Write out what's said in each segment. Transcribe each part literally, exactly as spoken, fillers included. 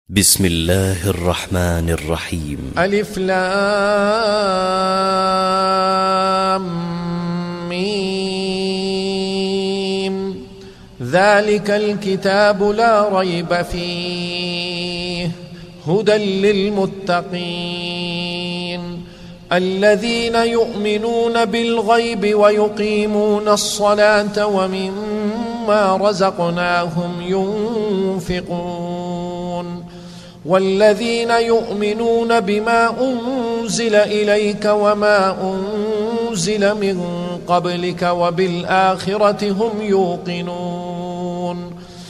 بسم الله الرحمن الرحيم. ألف لام ميم. ذلك الكتاب لا ريب فيه هدى للمتقين الذين يؤمنون بالغيب ويقيمون الصلاة ومما رزقناهم ينفقون والذين يؤمنون بما أنزل إليك وما أنزل من قبلك وبالآخرة هم يوقنون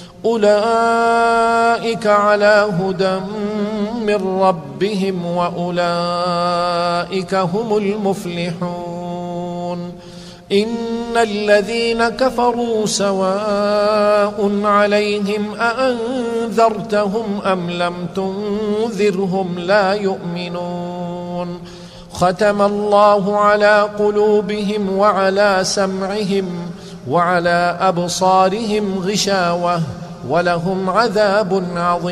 أولئك على هدى من ربهم وأولئك هم المفلحون إن الذين كفروا سواء عليهم أأنذرتهم أم لم تنذرهم لا يؤمنون ختم الله على قلوبهم وعلى سمعهم وعلى أبصارهم غشاوة ولهم عذاب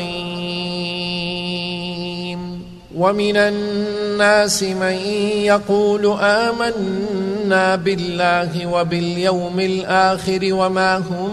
عظيم ومن الناس من يقول آمنا بالله وباليوم الآخر وما هم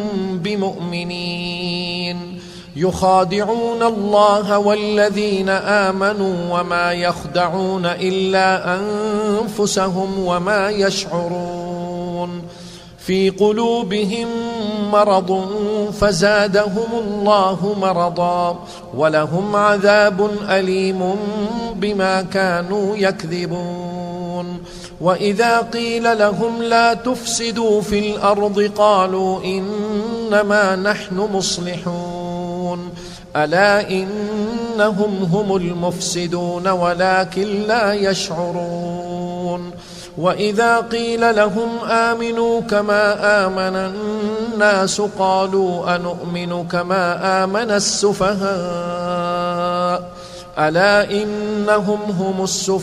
بمؤمنين يخادعون الله والذين آمنوا وما يخدعون إلا أنفسهم وما يشعرون في قلوبهم مرض فزادهم الله مرضا ولهم عذاب أليم بما كانوا يكذبون وإذا قيل لهم لا تفسدوا في الأرض قالوا إنما نحن مصلحون ألا إنهم هم المفسدون ولكن لا يشعرون وإذا قيل لهم آمنوا كما آمن الناس قالوا أنؤمن كما آمن السفهاء ألا إنهم هم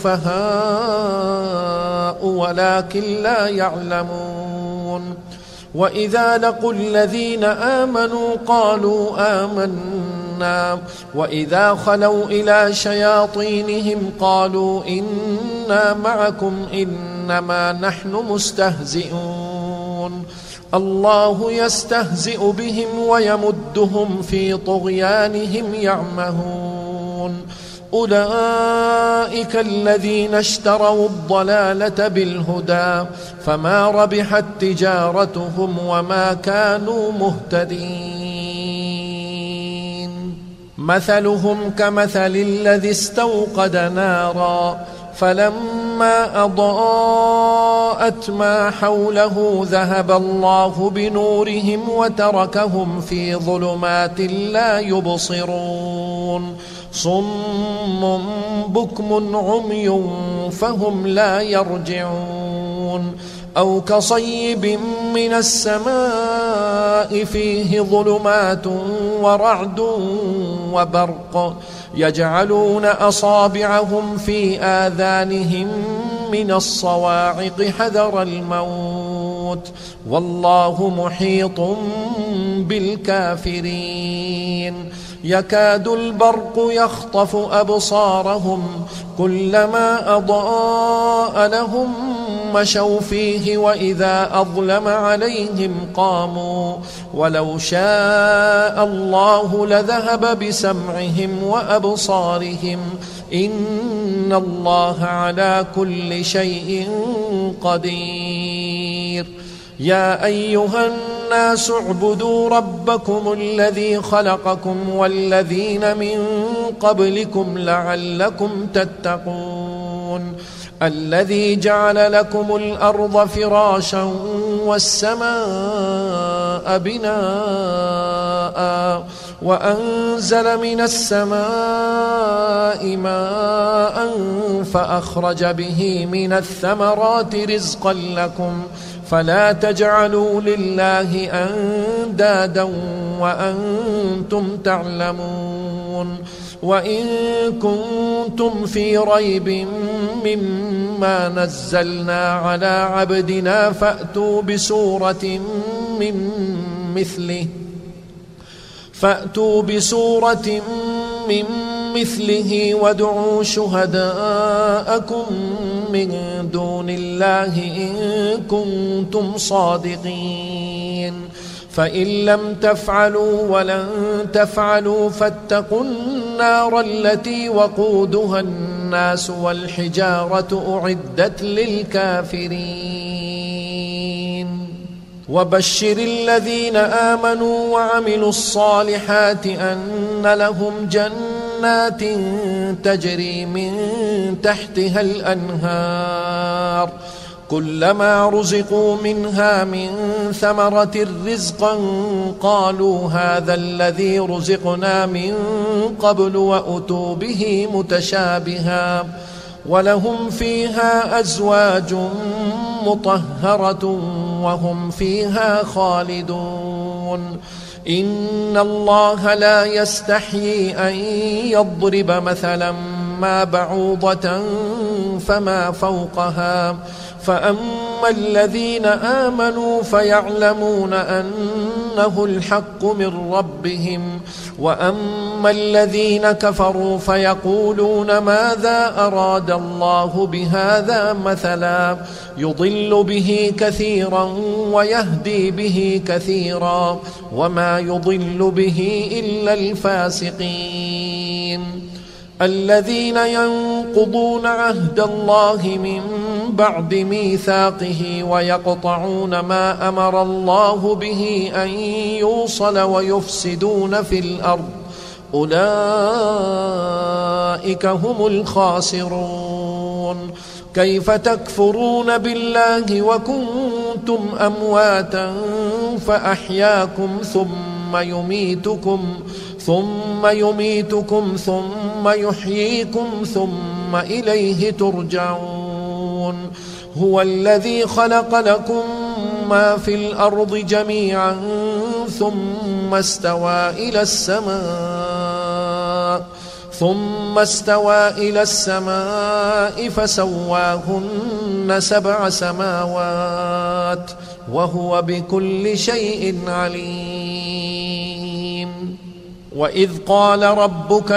السفهاء ولكن لا يعلمون وإذا لقوا الذين آمنوا قالوا آمنا وإذا خلوا إلى شياطينهم قالوا إنا معكم إنما نحن مستهزئون الله يستهزئ بهم ويمدهم في طغيانهم يعمهون أولئك الذين اشتروا الضلالة بالهدى فما ربحت تجارتهم وما كانوا مهتدين مثلهم كمثل الذي استوقد نارا فلما أضاءت ما حوله ذهب الله بنورهم وتركهم في ظلمات لا يبصرون صم بكم عمي فهم لا يرجعون أو كصيب من السماء فيه ظلمات ورعد وبرق يجعلون أصابعهم في آذانهم من الصواعق حذر الموت والله محيط بالكافرين يكاد البرق يخطف أبصارهم كلما أضاء لهم مشوا فيه وإذا أظلم عليهم قاموا ولو شاء الله لذهب بسمعهم وأبصارهم إن الله على كل شيء قدير يا أيها الناس اعبدوا ربكم الذي خلقكم والذين من قبلكم لعلكم تتقون الذي جعل لكم الأرض فراشا والسماء بناء وأنزل من السماء ماء فأخرج به من الثمرات رزقا لكم فلا تجعلوا لله أندادا وأنتم تعلمون وإن كنتم في ريب مما نزلنا على عبدنا فأتوا بسورة من مثله فأتوا بسورة من مثله وادعوا شهداءكم من دون الله إن كنتم صادقين فإن لم تفعلوا ولن تفعلوا فاتقوا النار التي وقودها الناس والحجارة أعدت للكافرين وبشر الذين آمنوا وعملوا الصالحات أن لهم جنات تجري من تحتها الأنهار كلما رزقوا منها من ثمرة رزقا قالوا هذا الذي رزقنا من قبل وأتوا به متشابها ولهم فيها أزواج مطهرة وهم فيها خالدون إن الله لا يستحيي أن يضرب مثلا ما بعوضة فما فوقها فأما الذين آمنوا فيعلمون أنه الحق من ربهم وأما الذين كفروا فيقولون ماذا أراد الله بهذا مثلا يضل به كثيرا ويهدي به كثيرا وما يضل به إلا الفاسقين الذين ينقضون عهد الله من بعد ميثاقه ويقطعون ما أمر الله به أن يوصل ويفسدون في الأرض أولئك هم الخاسرون كيف تكفرون بالله وكنتم أمواتا فأحياكم ثم يميتكم ثم يميتكم ثم يحييكم ثم إليه ترجعون هو الذي خلق لكم ما في الأرض جميعا ثم استوى إلى السماء ثم استوى إلى السماء فسواهن سبع سماوات وهو بكل شيء عليم وإذ قال ربك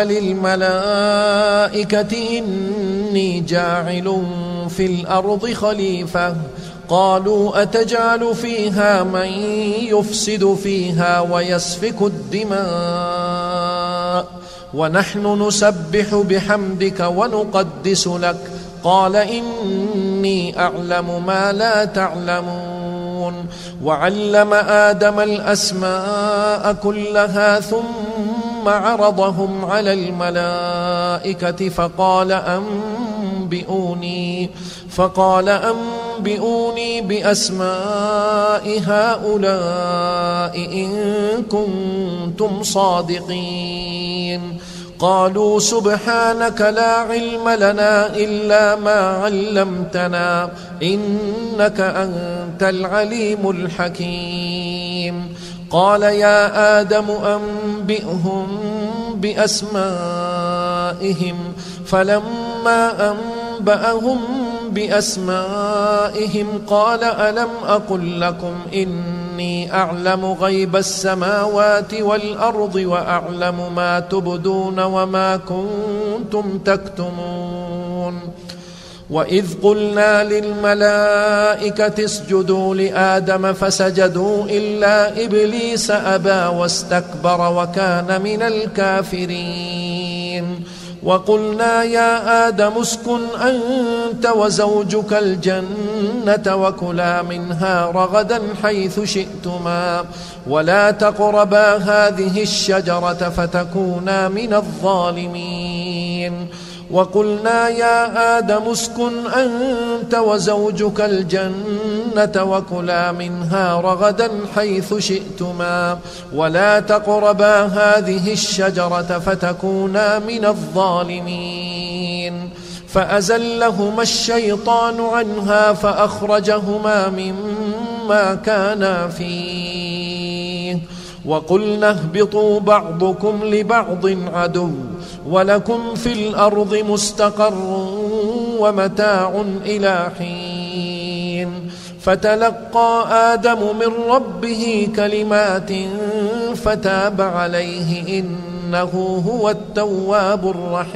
للملائكة إني جاعل في الأرض خليفة قالوا أتجعل فيها من يفسد فيها ويسفك الدماء ونحن نسبح بحمدك ونقدس لك قال إني أعلم ما لا تعلمون وعلم آدم الأسماء كلها ثم عرضهم على الملائكة فقال أنبئوني فقال أنبئوني بأسماء هؤلاء إن كنتم صادقين قالوا سبحانك لا علم لنا إلا ما علمتنا إنك أنت العليم الحكيم قال يا آدم أنبئهم بأسمائهم فلما أنبأهم بأسمائهم قال ألم أقل لكم إني أعلم غيب السماوات والأرض وأعلم ما تبدون وما كنتم تكتمون وإذ قلنا للملائكة اسجدوا لآدم فسجدوا إلا إبليس أبى واستكبر وكان من الكافرين وقلنا يا آدم اسكن أنت وزوجك الجنة وكلا منها رغدا حيث شئتما ولا تقربا هذه الشجرة فتكونا من الظالمين وقلنا يا آدم اسكن أنت وزوجك الجنة وكلا منها رغدا حيث شئتما ولا تقربا هذه الشجرة فتكونا من الظالمين فأزلهما الشيطان عنها فأخرجهما مما كانا فيه وقلنا اهبطوا بعضكم لبعض عدو ولكم في الأرض مستقر ومتاع إلى حين فتلقى آدم من ربه كلمات فتاب عليه إنه إنه هو التواب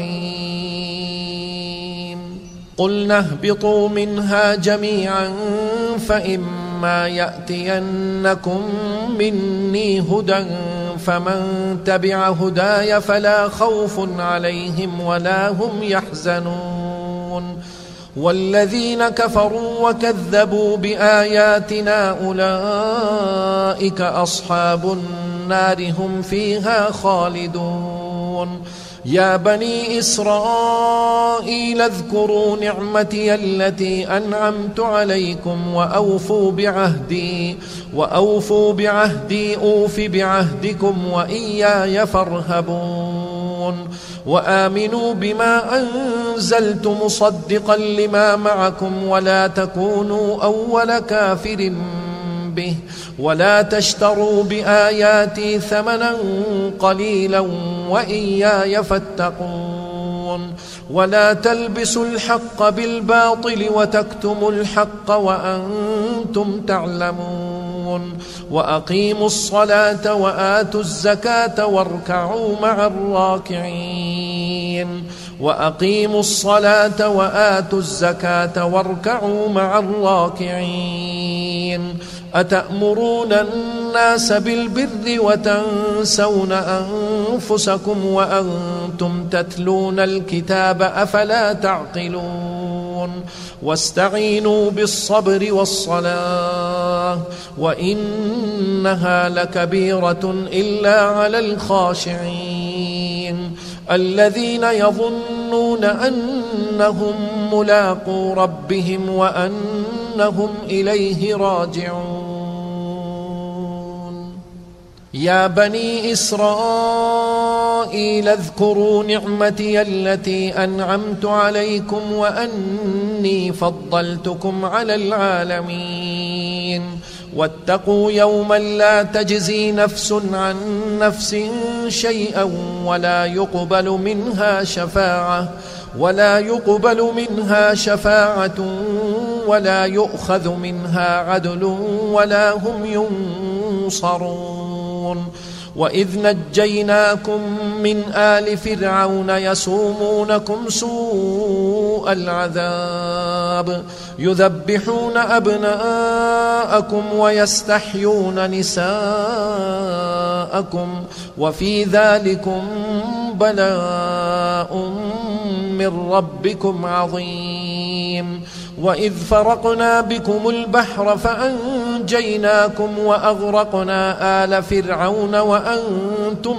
الرحيم قلنا اهبطوا منها جميعا فإما يأتينكم مني هدى فمن تبع هداي فلا خوف عليهم ولا هم يحزنون والذين كفروا وكذبوا بآياتنا أولئك أصحاب النار هم فيها خالدون يا بني إسرائيل اذكروا نعمتي التي أنعمت عليكم وأوفوا بعهدي وأوفوا بعهدي أوف بعهدكم وإياي فارهبون وآمنوا بما أنزلت مصدقا لما معكم ولا تكونوا أول كافر به ولا تشتروا بآياتي ثمنا قليلا وإياي فاتقون ولا تلبسوا الحق بالباطل وتكتموا الحق وأنتم تعلمون وأقيموا الصلاة وآتوا الزكاة واركعوا مع الراكعين وأقيموا الصلاة وآتوا الزكاة واركعوا مع الراكعين أتأمرون الناس بالبر وتنسون أنفسكم وأنتم تتلون الكتاب أفلا تعقلون واستعينوا بالصبر والصلاة وإنها لكبيرة إلا على الخاشعين الذين يظنون أنهم ملاقو ربهم وأنهم إليه راجعون يا بني إسرائيل اذكروا نعمتي التي أنعمت عليكم وأني فضلتكم على العالمين واتقوا يوما لا تجزي نفس عن نفس شيئا ولا يقبل منها شفاعة ولا يقبل منها شفاعة ولا يؤخذ منها عدل ولا هم ينصرون وإذ نجيناكم من آل فرعون يسومونكم سوء العذاب يذبحون أبناءكم ويستحيون نساءكم وفي ذلكم بلاء من ربكم عظيم وإذ فرقنا بكم البحر فأنجيناكم وأغرقنا آل فرعون وأنتم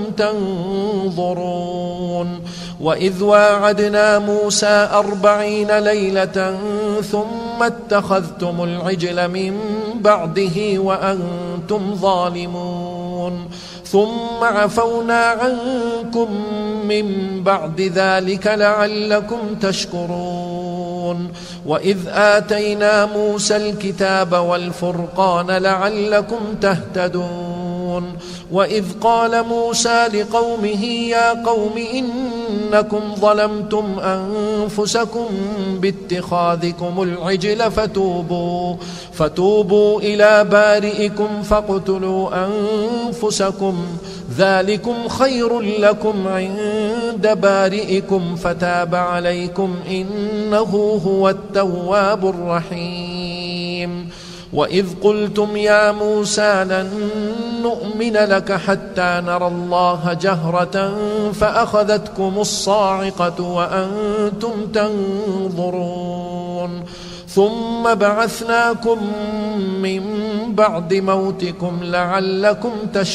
تنظرون وإذ واعدنا موسى أربعين ليلة ثم اتخذتم العجل من بعده وأنتم ظالمون ثم عفونا عنكم من بعد ذلك لعلكم تشكرون وإذ آتينا موسى الكتاب والفرقان لعلكم تهتدون وإذ قال موسى لقومه يا قوم إنكم ظلمتم أنفسكم باتخاذكم العجل فتوبوا, فتوبوا إلى بارئكم فاقتلوا أنفسكم ذلكم خير لكم عند بارئكم فتاب عليكم إنه هو التواب الرحيم وإذ قلتم يا موسى لن نؤمن لك حتى نرى الله جهرة فأخذتكم الصاعقة وأنتم تنظرون ثم بعثناكم من بعد موتكم لعلكم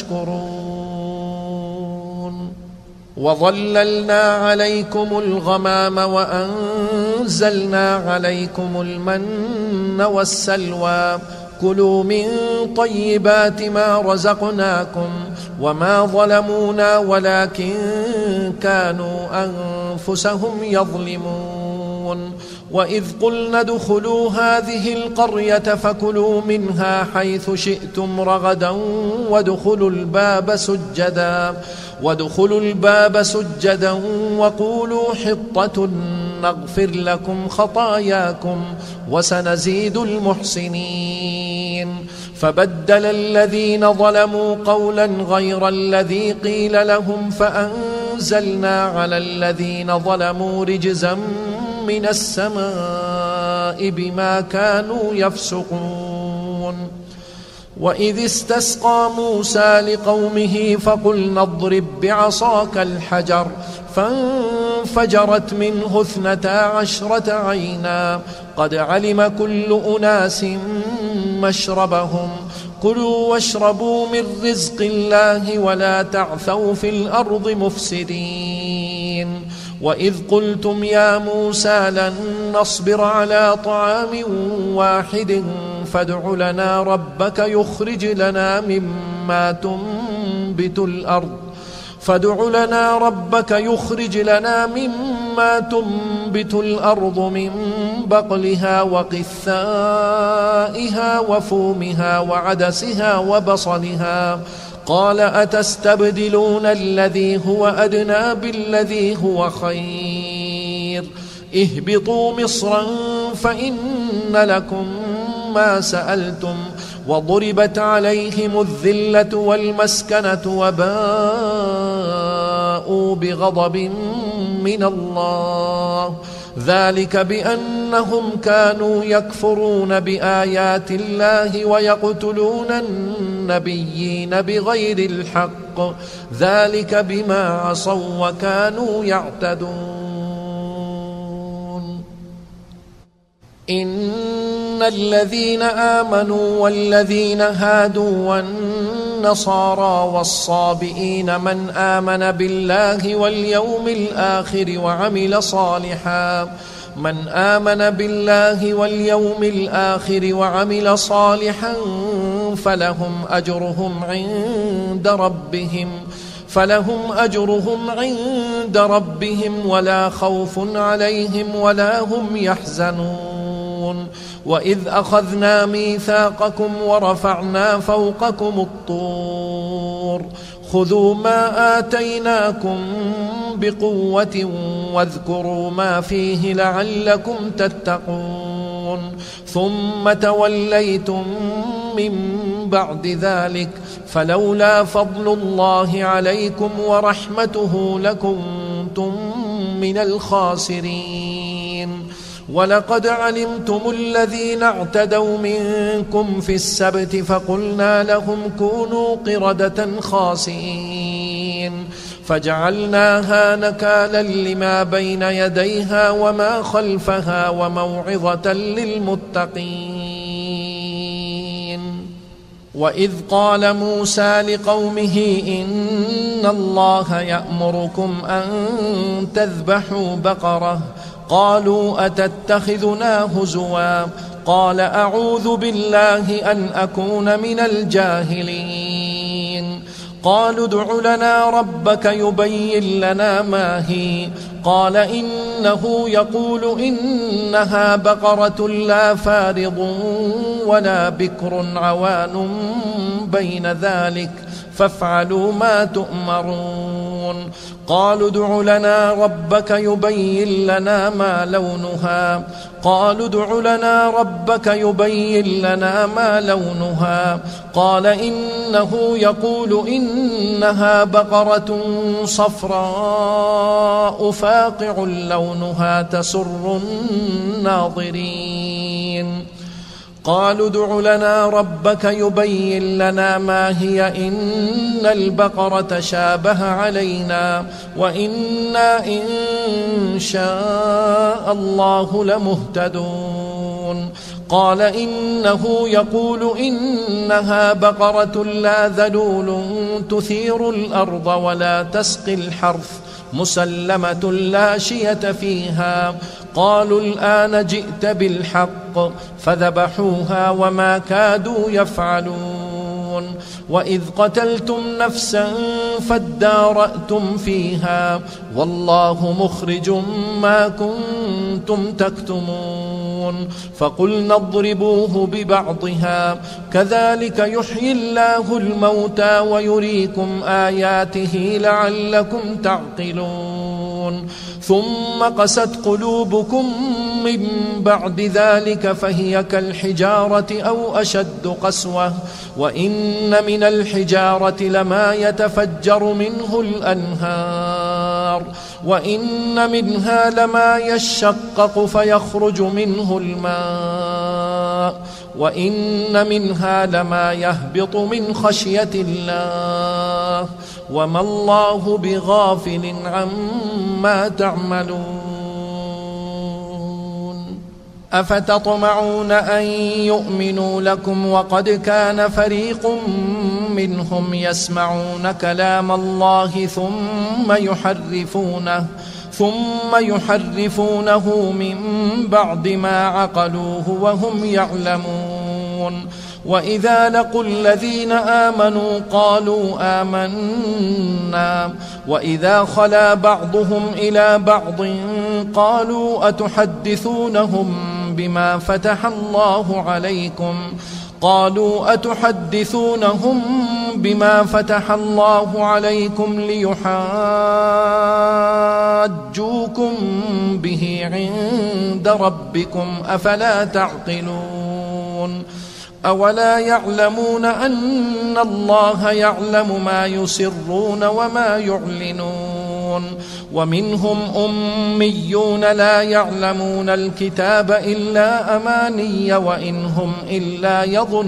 تشكرون وظللنا عليكم الغمام وأنزلنا عليكم المن والسلوى كلوا من طيبات ما رزقناكم وما ظلمونا ولكن كانوا أنفسهم يظلمون وإذ قلنا ادخلوا هذه القرية فكلوا منها حيث شئتم رغدا وادخلوا الباب سجدا وادخلوا الباب سجدا وقولوا حطة نغفر لكم خطاياكم وسنزيد المحسنين فبدل الذين ظلموا قولا غير الذي قيل لهم فأنزلنا على الذين ظلموا رجزا من السماء بما كانوا يفسقون. وإذ استسقى موسى لقومه فقلنا اضرب بعصاك الحجر فانفجرت منه اثنتا عشرة عينا قد علم كل أناس مشربهم كلوا واشربوا من رزق الله ولا تعثوا في الأرض مفسدين. وإذ قلتم يا موسى لن نصبر على طعام واحد فادع لنا ربك يخرج لنا مما تنبت الأرض فادع لنا ربك يخرج لنا مما تنبت الأرض من بقلها وقثائها وفومها وعدسها وبصلها قال أتستبدلون الذي هو أدنى بالذي هو خير اهبطوا مصرا فإن لكم ما سألتم وضربت عليهم الذلة والمسكنة وباءوا بغضب من الله ذلك بأنهم كانوا يكفرون بآيات الله ويقتلون النبيين بغير الحق ذلك بما عصوا وكانوا يعتدون. إن الذين آمنوا والذين هادوا والنصارى والصابئين من آمن بالله واليوم الآخر وعمل صالحا من آمن بالله واليوم الآخر وعمل صالحا فلهم أجرهم عند ربهم فلهم أجرهم عند ربهم ولا خوف عليهم ولا هم يحزنون. وإذ أخذنا ميثاقكم ورفعنا فوقكم الطور خذوا ما آتيناكم بقوة واذكروا ما فيه لعلكم تتقون ثم توليتم من بعد ذلك فلولا فضل الله عليكم ورحمته لكنتم من الخاسرين. ولقد علمتم الذين اعتدوا منكم في السبت فقلنا لهم كونوا قردة خاسئين فجعلناها نكالا لما بين يديها وما خلفها وموعظة للمتقين. وإذ قال موسى لقومه إن الله يأمركم أن تذبحوا بقرة قالوا أتتخذنا هزوا قال أعوذ بالله أن أكون من الجاهلين. قالوا ادع لنا ربك يبين لنا ما هي قال إنه يقول إنها بقرة لا فارض ولا بكر عوان بين ذلك فافعلوا ما تؤمرون. قالوا ادع لنا ربك يبين لنا ما لونها قالوا ادع لنا ربك يبين لنا ما لونها قال إنه يقول إنها بقرة صفراء فاقع لونها تسر الناظرين. قالوا ادع لنا ربك يبين لنا ما هي إن البقرة شابه علينا وإنا إن شاء الله لمهتدون. قال إنه يقول إنها بقرة لا ذلول تثير الأرض ولا تسقي الحرث مسلمة لا شية فيها. قالوا الآن جئت بالحق فذبحوها وما كادوا يفعلون. وإذ قتلتم نفسا فادارأتم فيها والله مخرج ما كنتم تكتمون. فقلنا اضربوه ببعضها كذلك يحيي الله الموتى ويريكم آياته لعلكم تعقلون. ثم قست قلوبكم من بعد ذلك فهي كالحجارة أو أشد قسوة وإن من الحجارة لما يتفجر منه الأنهار وإن منها لما يشقق فيخرج منه الماء وإن منها لما يهبط من خشية الله وما الله بغافل عما تعملون أفتطمعون أن يؤمنوا لكم وقد كان فريق منهم يسمعون كلام الله ثم يحرفونه ثم يحرفونه من بعد ما عقلوه وهم يعلمون وإذا لقوا الذين آمنوا قالوا آمنا وإذا خلا بعضهم إلى بعض قالوا أتحدثونهم بما فتح الله عليكم قالوا أتحدثونهم بما فتح الله عليكم ليحاجوكم به عند ربكم أفلا تعقلون أولا يعلمون أن الله يعلم ما يسرون وما يعلنون ومنهم أميون لا يعلمون الكتاب إلا أماني وإن هم إلا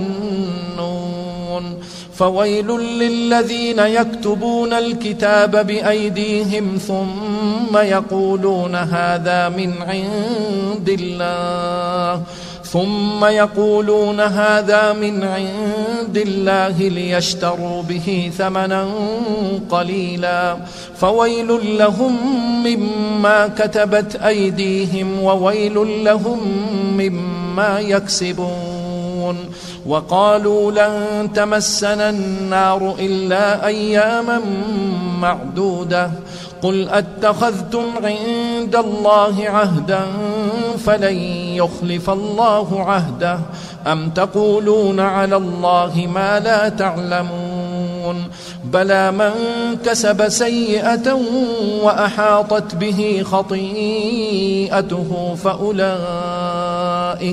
يظنون فويل للذين يكتبون الكتاب بأيديهم ثم يقولون هذا من عند الله ثم يقولون هذا من عند الله ليشتروا به ثمنا قليلا فويل لهم مما كتبت أيديهم وويل لهم مما يكسبون وقالوا لن تمسنا النار إلا أياما معدودة قل أتخذتم عند الله عهدا فلن يخلف الله عهده أم تقولون على الله ما لا تعلمون بلى من كسب سيئة وأحاطت به خطيئته فأولئك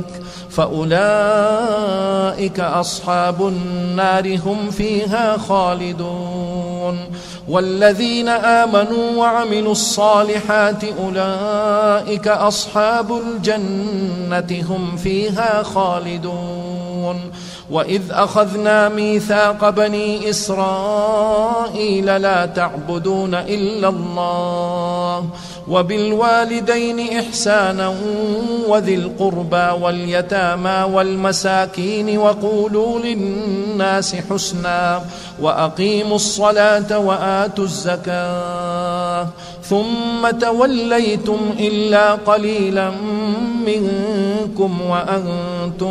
فأولئك أصحاب النار هم فيها خالدون والذين آمنوا وعملوا الصالحات أولئك أصحاب الجنة هم فيها خالدون وإذ أخذنا ميثاق بني إسرائيل لا تعبدون إلا الله وبالوالدين إحسانا وذي القربى واليتامى والمساكين وقولوا للناس حسنا وأقيموا الصلاة وآتوا الزكاة ثم توليتم إلا قليلا منكم وأنتم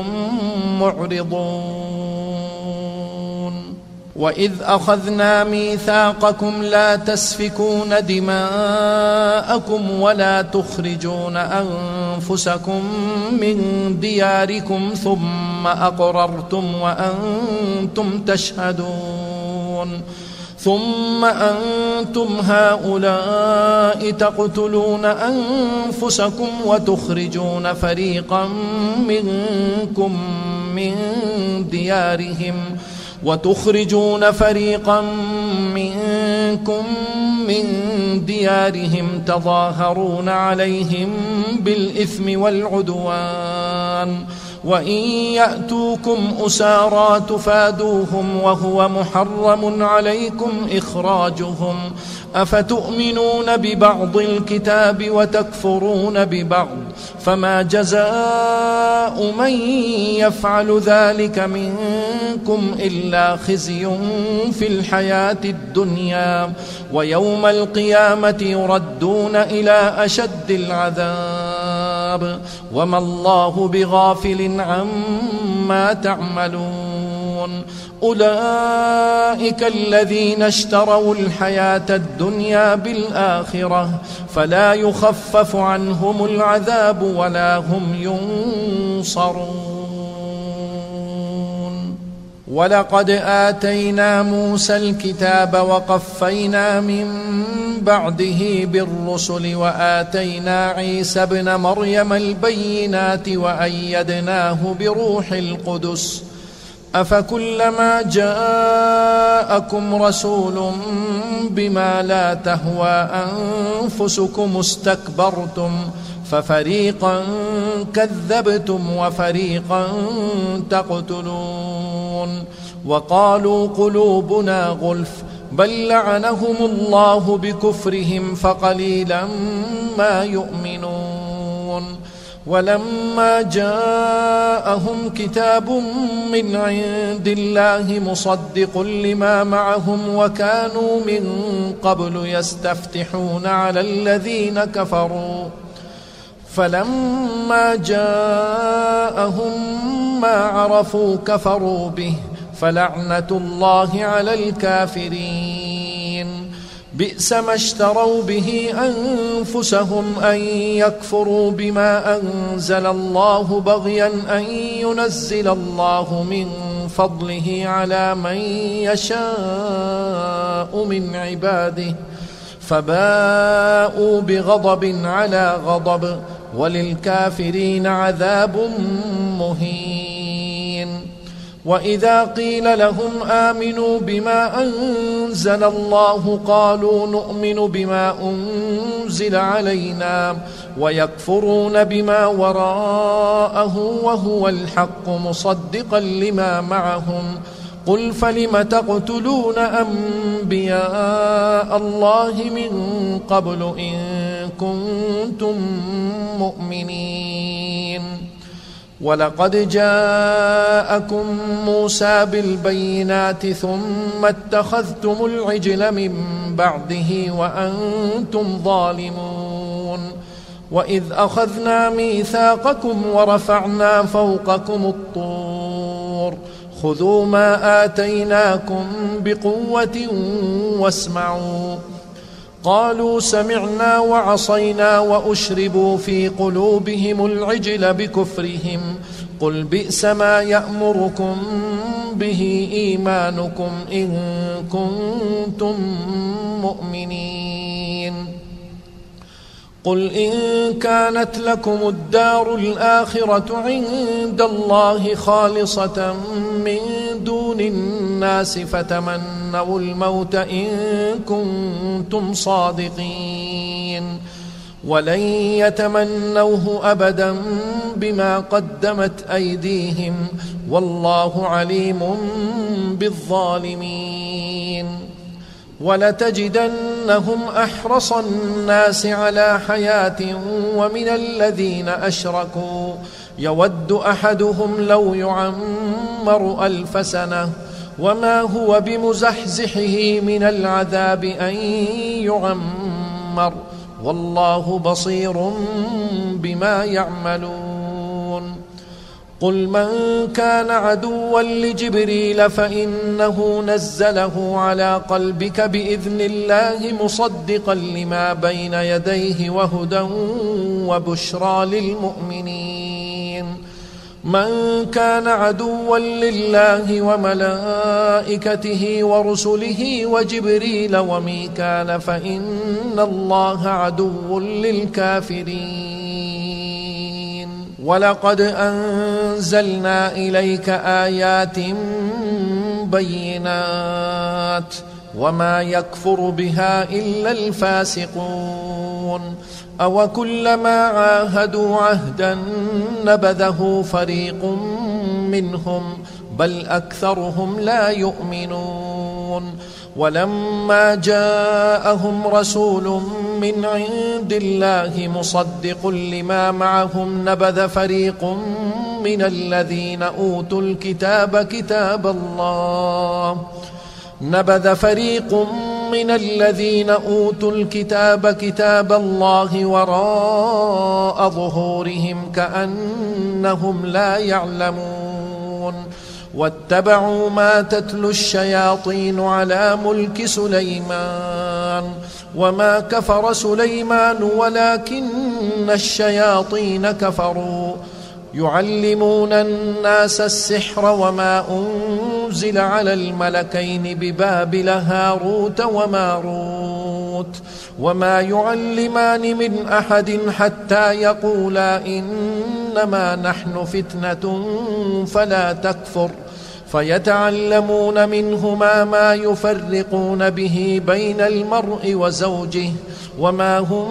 معرضون وإذ أخذنا ميثاقكم لا تسفكون دماءكم ولا تخرجون أنفسكم من دياركم ثم أقررتم وأنتم تشهدون ثم أنتم هؤلاء تقتلون أنفسكم وتخرجون فريقا منكم من ديارهم وتخرجون فريقا منكم من ديارهم تظاهرون عليهم بالإثم والعدوان وإن يأتوكم أسارى تفادوهم وهو محرم عليكم إخراجهم أفتؤمنون ببعض الكتاب وتكفرون ببعض فما جزاء من يفعل ذلك منكم إلا خزي في الحياة الدنيا ويوم القيامة يردون إلى أشد العذاب وما الله بغافل عما تعملون أولئك الذين اشتروا الحياة الدنيا بالآخرة فلا يخفف عنهم العذاب ولا هم ينصرون ولقد آتينا موسى الكتاب وقفينا من بعده بالرسل وآتينا عيسى ابن مريم البينات وأيدناه بروح القدس أفكلما جاءكم رسول بما لا تهوى أنفسكم استكبرتم ففريقا كذبتم وفريقا تقتلون وقالوا قلوبنا غلف بل لعنهم الله بكفرهم فقليلا ما يؤمنون ولما جاءهم كتاب من عند الله مصدق لما معهم وكانوا من قبل يستفتحون على الذين كفروا فلما جاءهم ما عرفوا كفروا به فلعنة الله على الكافرين بئس ما اشتروا به أنفسهم أن يكفروا بما أنزل الله بغيا أن ينزل الله من فضله على من يشاء من عباده فباءوا بغضب على غضب وللكافرين عذاب مهين وإذا قيل لهم آمنوا بما أنزل الله قالوا نؤمن بما أنزل علينا ويكفرون بما وراءه وهو الحق مصدقا لما معهم قل فلم تقتلون أنبياء الله من قبل إن كنتم مؤمنين ولقد جاءكم موسى بالبينات ثم اتخذتم العجل من بعده وأنتم ظالمون وإذ أخذنا ميثاقكم ورفعنا فوقكم الطور خذوا ما آتيناكم بقوة واسمعوا قالوا سمعنا وعصينا وأشربوا في قلوبهم العجل بكفرهم قل بئس ما يأمركم به إيمانكم إن كنتم مؤمنين قل إن كانت لكم الدار الآخرة عند الله خالصة من دون الناس فتمنوا الموت إن كنتم صادقين ولن يتمنوه أبدا بما قدمت أيديهم والله عليم بالظالمين ولتجدنهم أحرص الناس على حياة ومن الذين أشركوا يود أحدهم لو يعمر ألف سنة وما هو بمزحزحه من العذاب أن يعمر والله بصير بما يعملون قل من كان عدوا لجبريل فإنه نزله على قلبك بإذن الله مصدقا لما بين يديه وهدى وبشرى للمؤمنين من كان عدوا لله وملائكته ورسله وجبريل وميكال فإن الله عدو للكافرين ولقد أنزلنا إليك آيات بينات وما يكفر بها إلا الفاسقون أو كلما عاهدوا عهدا نبذه فريق منهم بل أكثرهم لا يؤمنون ولما جاءهم رسول من عند الله مصدق لما معهم نبذ فريق من الذين أوتوا الكتاب كتاب الله نبذ فريق من الذين أوتوا الكتاب كتاب الله وراء ظهورهم كأنهم لا يعلمون واتبعوا ما تتلو الشياطين على ملك سليمان وما كفر سليمان ولكن الشياطين كفروا يعلمون الناس السحر وما أنزل على الملكين ببابل هاروت وماروت وما يعلمان من أحد حتى يقولا إنما نحن فتنة فلا تكفر فيتعلمون منهما ما يفرقون به بين المرء وزوجه وما هم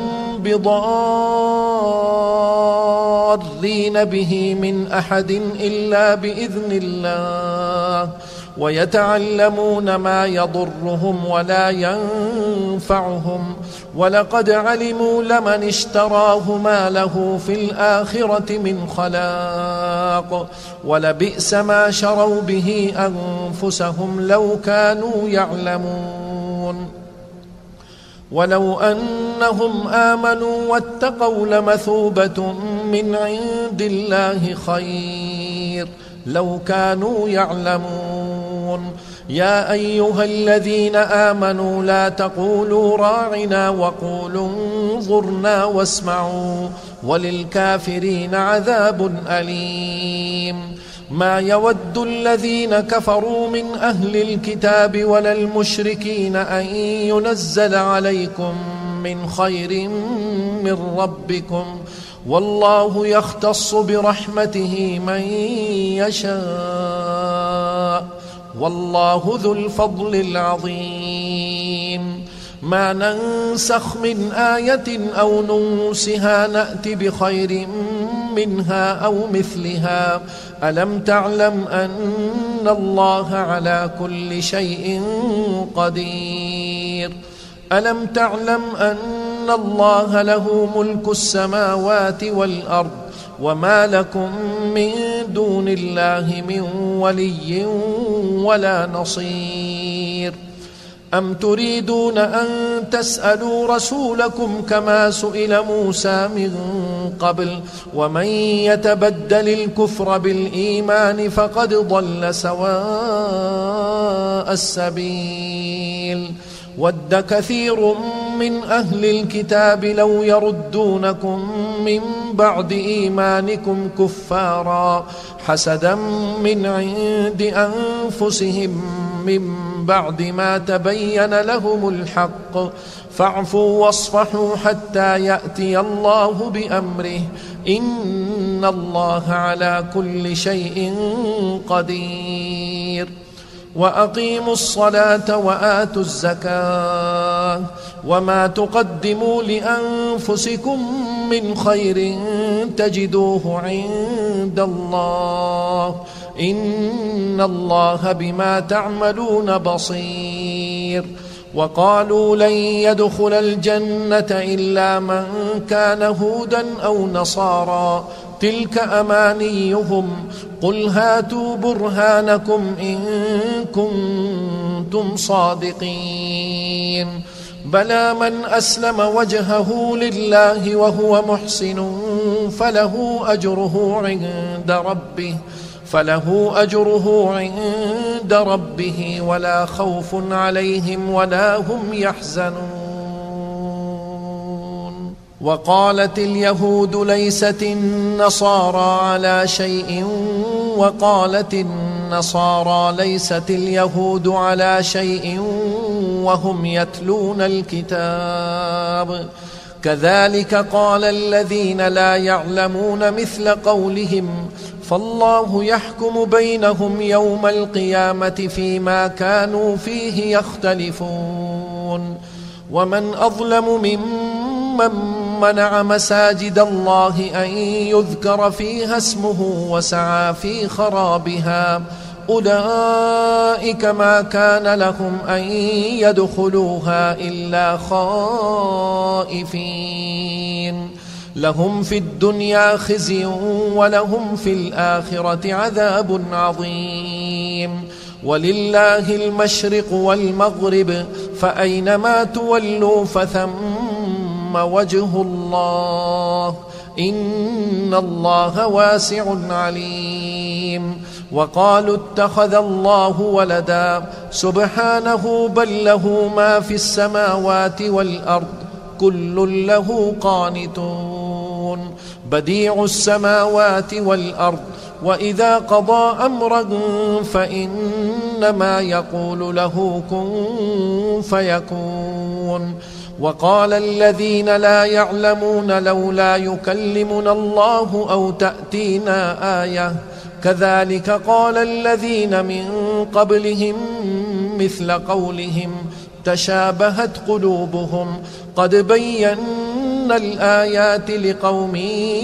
بضارين به من أحد إلا بإذن الله ويتعلمون ما يضرهم ولا ينفعهم ولقد علموا لمن اشتراه ما له في الآخرة من خلاق ولبئس ما شروا به أنفسهم لو كانوا يعلمون ولو أنهم آمنوا واتقوا لمثوبة من عند الله خير لو كانوا يعلمون يا أيها الذين آمنوا لا تقولوا راعنا وقولوا انظرنا واسمعوا وللكافرين عذاب أليم ما يود الذين كفروا من أهل الكتاب ولا المشركين أن ينزل عليكم من خير من ربكم والله يختص برحمته من يشاء والله ذو الفضل العظيم ما ننسخ من آية أو ننسها نأت بخير منها أو مثلها ألم تعلم أن الله على كل شيء قدير ألم تعلم أن الله له ملك السماوات والأرض وما لكم من دون الله من ولي ولا نصير أم تريدون أن تسألوا رسولكم كما سئل موسى من قبل ومن يتبدل الكفر بالإيمان فقد ضل سواء السبيل ود كثير من أهل الكتاب لو يردونكم من بعد إيمانكم كفارا حسدا من عند أنفسهم من بعد ما تبين لهم الحق فاعفوا واصفحوا حتى يأتي الله بأمره إن الله على كل شيء قدير وأقيموا الصلاة وآتوا الزكاة وما تقدموا لأنفسكم من خير تجدوه عند الله إن الله بما تعملون بصير وقالوا لن يدخل الجنة إلا من كان هودا أو نصارى تلك أمانيهم قل هاتوا برهانكم إن كنتم صادقين بلى من أسلم وجهه لله وهو محسن فله أجره عند ربه فله أجره عند ربه ولا خوف عليهم ولا هم يحزنون وقالت اليهود ليست النصارى على شيء وقالت النصارى ليست اليهود على شيء وهم يتلون الكتاب كذلك قال الذين لا يعلمون مثل قولهم فالله يحكم بينهم يوم القيامة فيما كانوا فيه يختلفون ومن أظلم ممن منع مساجد الله أن يذكر فيها اسمه وسعى في خرابها أولئك ما كان لهم أن يدخلوها إلا خائفين لهم في الدنيا خزي ولهم في الآخرة عذاب عظيم ولله المشرق والمغرب فأينما تولوا فثم وجه الله إن الله واسع عليم وقالوا اتخذ الله ولدا سبحانه بل له ما في السماوات والأرض كل له قانتون بديع السماوات والأرض وإذا قضى أمرا فإنما يقول له كن فيكون. وقال الذين لا يعلمون لولا يكلمنا الله أو تأتينا آية كذلك قال الذين من قبلهم مثل قولهم تشابهت قلوبهم قد بينا الآيات لقوم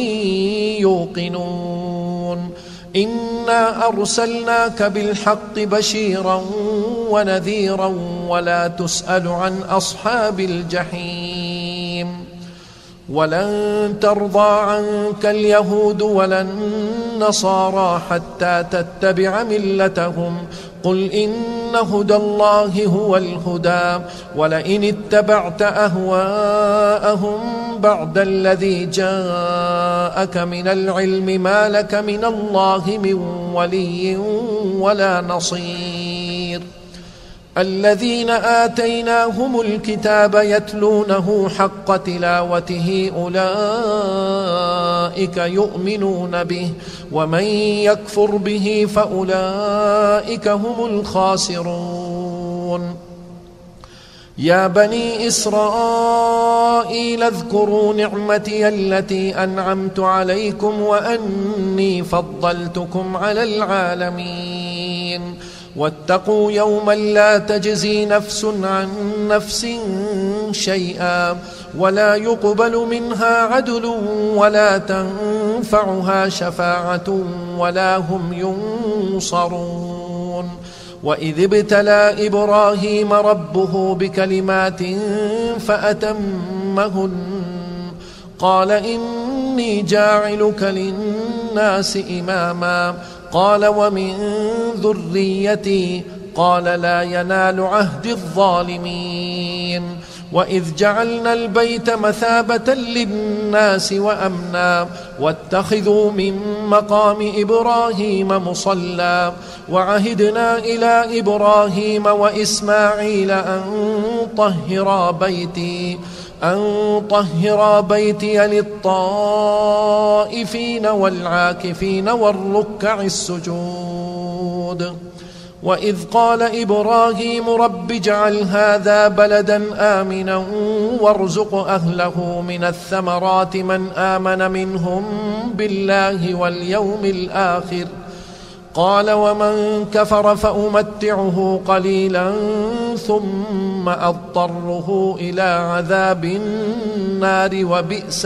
يوقنون. إنا أرسلناك بالحق بشيرا ونذيرا ولا تسأل عن أصحاب الجحيم. ولن ترضى عنك اليهود ولا النصارى حتى تتبع ملتهم قل إن هدى الله هو الهدى ولئن اتبعت أهواءهم بعد الذي جاءك من العلم ما لك من الله من ولي ولا نصير. الذين آتيناهم الكتاب يتلونه حق تلاوته أولئك يؤمنون به ومن يكفر به فأولئك هم الخاسرون. يا بني إسرائيل اذكروا نعمتي التي أنعمت عليكم وأني فضلتكم على العالمين. واتقوا يوما لا تجزي نفس عن نفس شيئا ولا يقبل منها عدل ولا تنفعها شفاعة ولا هم ينصرون. وإذ ابتلى إبراهيم ربه بكلمات فأتمهن قال إني جاعلك للناس إماما قال ومن ذريتي قال لا ينال عهد الظالمين. وإذ جعلنا البيت مثابة للناس وأمنا واتخذوا من مقام إبراهيم مصلى وعهدنا إلى إبراهيم وإسماعيل أن طهرا بيتي أن طهرا بيتي للطائفين والعاكفين والركع السجود. وإذ قال إبراهيم رب اجعل هذا بلدا آمنا وارزق أهله من الثمرات من آمن منهم بالله واليوم الآخر قال ومن كفر فأمتعه قليلا ثم أضطره إلى عذاب النار وبئس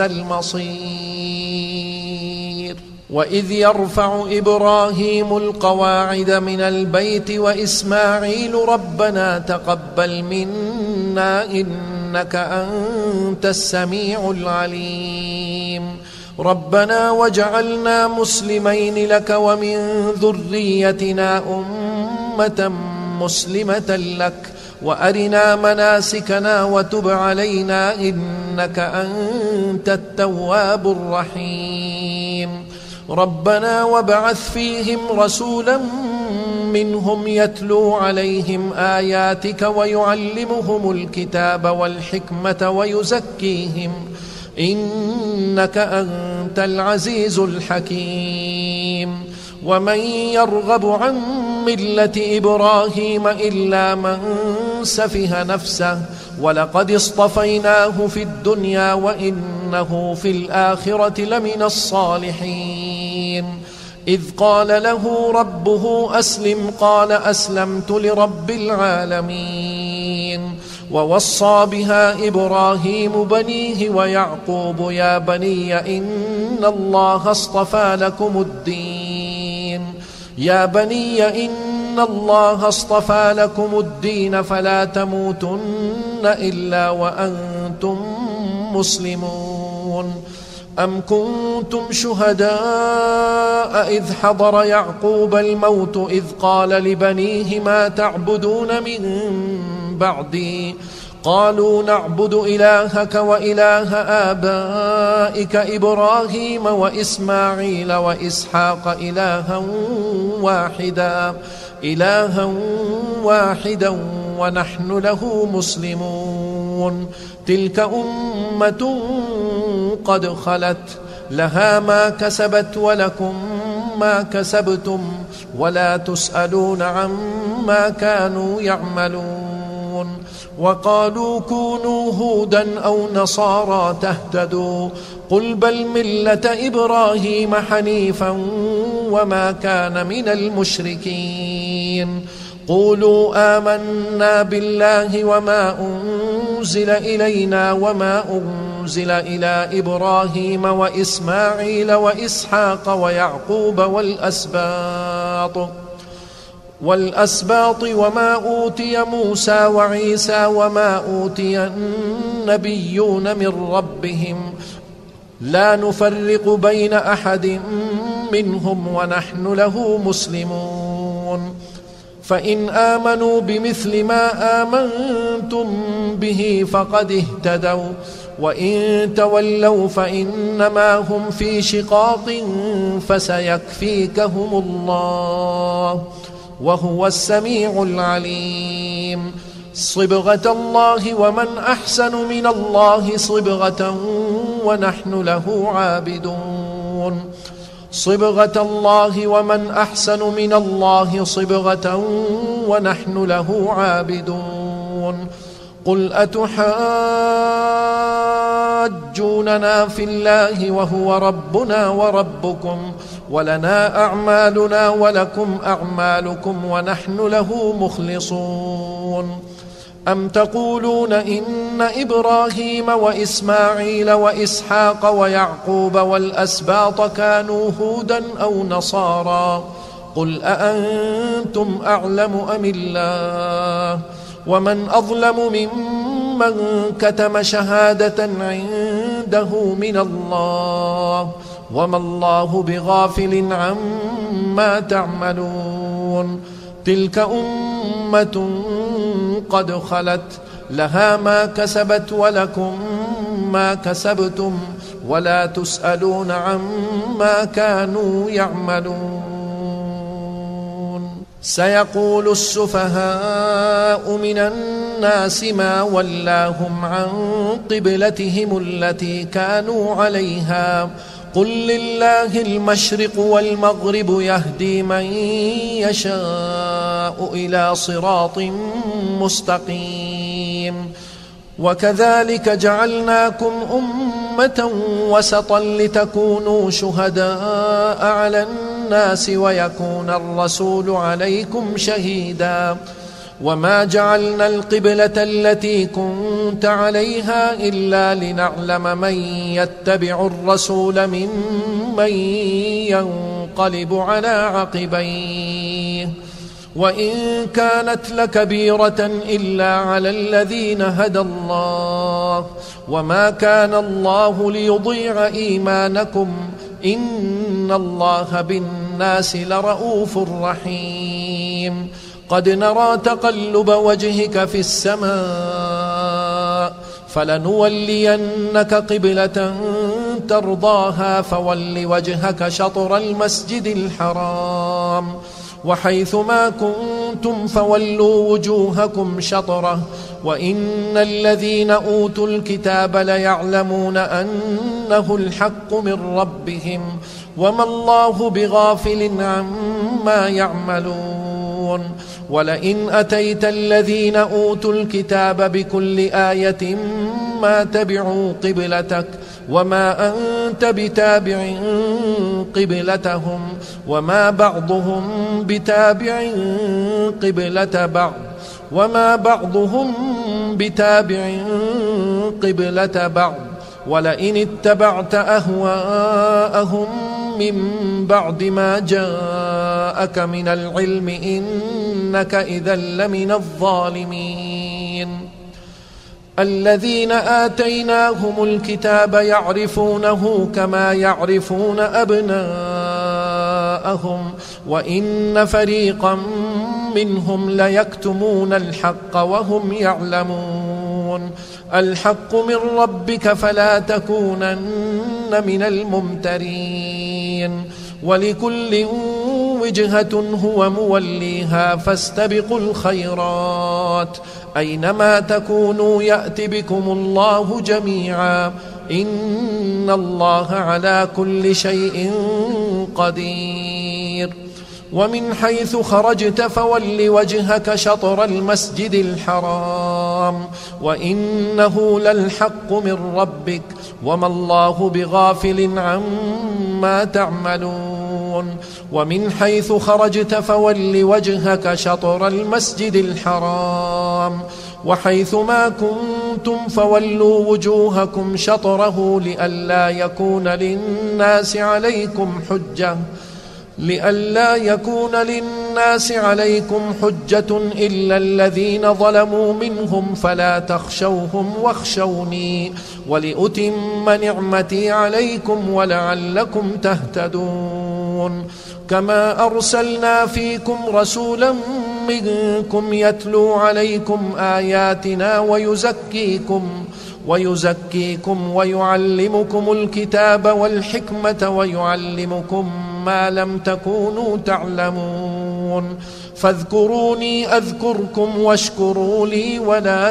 المصير. وإذ يرفع إبراهيم القواعد من البيت وإسماعيل ربنا تقبل منا إنك أنت السميع العليم. ربنا واجعلنا مسلمين لك ومن ذريتنا أمة مسلمة لك وأرنا مناسكنا وتب علينا إنك أنت التواب الرحيم. ربنا وابعث فيهم رسولا منهم يتلو عليهم آياتك ويعلمهم الكتاب والحكمة ويزكيهم إنك أنت العزيز الحكيم. ومن يرغب عن ملة إبراهيم إلا من سفه نفسه ولقد اصطفيناه في الدنيا وإنه في الآخرة لمن الصالحين. إذ قال له ربه أسلم قال أسلمت لرب العالمين. ووصى بها إبراهيم بنيه ويعقوب يا بني إن الله اصطفى لكم الدين يا بني إن الله اصطفى لكم الدين فلا تموتن إلا وأنتم مسلمون. أم كنتم شهداء إذ حضر يعقوب الموت إذ قال لبنيه ما تعبدون من بعدي قالوا نعبد إلهك وإله آبائك إبراهيم وإسماعيل وإسحاق إلها واحدا إلها واحدا ونحن له مسلمون. تلك أمة قد خلت لها ما كسبت ولكم ما كسبتم ولا تسألون عما كانوا يعملون. وقالوا كونوا هودا أو نصارى تهتدوا قل بل ملة إبراهيم حنيفا وما كان من المشركين. قولوا آمنا بالله وما أنزل إلينا وما أنزل إلى إبراهيم وإسماعيل وإسحاق ويعقوب والأسباط والأسباط وما أوتي موسى وعيسى وما أوتي النبيون من ربهم لا نفرق بين أحد منهم ونحن له مسلمون. فإن آمنوا بمثل ما آمنتم به فقد اهتدوا وإن تولوا فإنما هم في شقاق فسيكفيكهم الله وهو السميع العليم. صبغة الله ومن أحسن من الله صبغة ونحن له عابدون. صبغة الله ومن أحسن من الله صبغة ونحن له عابدون. قل أتحاجوننا في الله وهو ربنا وربكم ولنا أعمالنا ولكم أعمالكم ونحن له مخلصون. أم تقولون إن إبراهيم وإسماعيل وإسحاق ويعقوب والأسباط كانوا هودا أو نصارى قل أأنتم أعلم أم الله ومن أظلم ممن كتم شهادة عنده من الله وما الله بغافل عما تعملون. تلك أمة قد خلت لها ما كسبت ولكم ما كسبتم ولا تسألون عما كانوا يعملون. سيقول السفهاء من الناس ما ولاهم عن قبلتهم التي كانوا عليها قل لله المشرق والمغرب يهدي من يشاء إلى صراط مستقيم. وكذلك جعلناكم أمة وسطا لتكونوا شهداء على الناس ويكون الرسول عليكم شهيدا. وما جعلنا القبلة التي كنت عليها إلا لنعلم من يتبع الرسول ممن ينقلب على عقبيه وإن كانت لكبيرة إلا على الذين هدى الله وما كان الله ليضيع إيمانكم إن الله بالناس لرؤوف رحيم. قد نرى تقلب وجهك في السماء فلنولينك قبلة ترضاها فول وجهك شطر المسجد الحرام وحيث ما كنتم فولوا وجوهكم شطره وإن الذين أوتوا الكتاب ليعلمون أنه الحق من ربهم وما الله بغافل عما يعملون. ولئن أتيت الذين أوتوا الكتاب بكل آية ما تبعوا قبلتك وما أنت بتابع قبلتهم وما بعضهم بتابع قبلة بعض وما بعضهم بتابع قبلة بعض ولئن اتبعت أهواءهم من بعد ما جاءك من العلم إنك إذا لمن الظالمين. الذين آتيناهم الكتاب يعرفونه كما يعرفون أبناءهم وإن فريقا منهم ليكتمون الحق وهم يعلمون. الحق من ربك فلا تكونن من الممترين. ولكل وجهة هو موليها فاستبقوا الخيرات أينما تكونوا يأت بكم الله جميعا إن الله على كل شيء قدير. ومن حيث خرجت فول وجهك شطر المسجد الحرام وإنه للحق من ربك وما الله بغافل عما تعملون. ومن حيث خرجت فول وجهك شطر المسجد الحرام وحيث ما كنتم فولوا وجوهكم شطره لئلا يكون للناس عليكم حجة لئلا يكون للناس عليكم حجة إلا الذين ظلموا منهم فلا تخشوهم واخشوني ولأتم نعمتي عليكم ولعلكم تهتدون. كما أرسلنا فيكم رسولا منكم يتلو عليكم آياتنا ويزكيكم ويزكيكم ويعلمكم الكتاب والحكمة ويعلمكم ما لم تكونوا تعلمون. فاذكروني أذكركم واشكروا لي ولا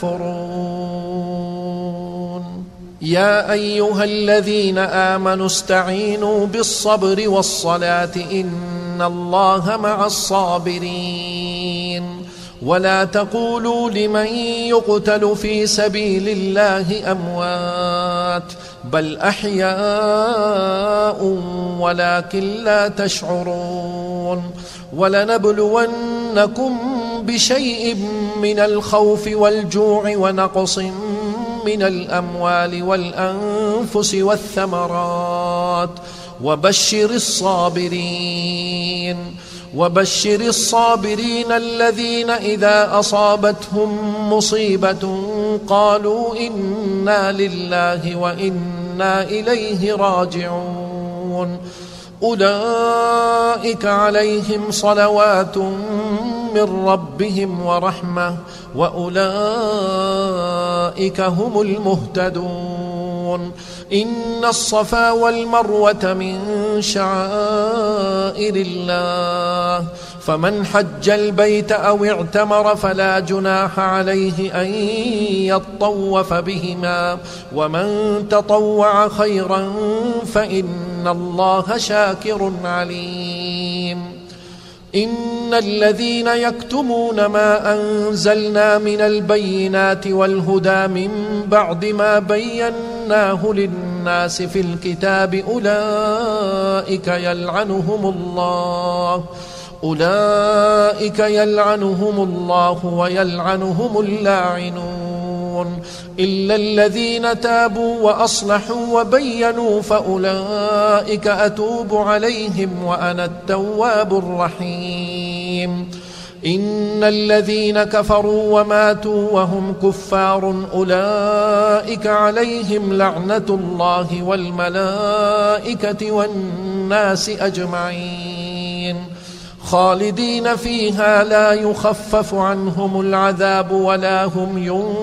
تكفرون. يا أيها الذين آمنوا استعينوا بالصبر والصلاة إن الله مع الصابرين. ولا تقولوا لمن يقتل في سبيل الله أموات بل أحياء ولكن لا تشعرون. ولنبلونكم بشيء من الخوف والجوع ونقص من الأموال والأنفس والثمرات وبشر الصابرين وبشر الصابرين الذين إذا أصابتهم مصيبة قالوا إنا لله وإنا إليه راجعون. أولئك عليهم صلوات من ربهم ورحمة وأولئك هم المهتدون. إن الصفا والمروة من شعائر الله فمن حج البيت أو اعتمر فلا جناح عليه أن يطوف بهما ومن تطوع خيرا فإن الله شاكر عليم. إن الذين يكتمون ما أنزلنا من البينات والهدى من بعد ما بيناه للناس في الكتاب أولئك يلعنهم الله أولئك يلعنهم الله ويلعنهم اللاعنون إلا الذين تابوا وأصلحوا وبينوا فأولئك أتوب عليهم وأنا التواب الرحيم. إن الذين كفروا وماتوا وهم كفار أولئك عليهم لعنة الله والملائكة والناس أجمعين خالدين فيها لا يخفف عنهم العذاب ولا هم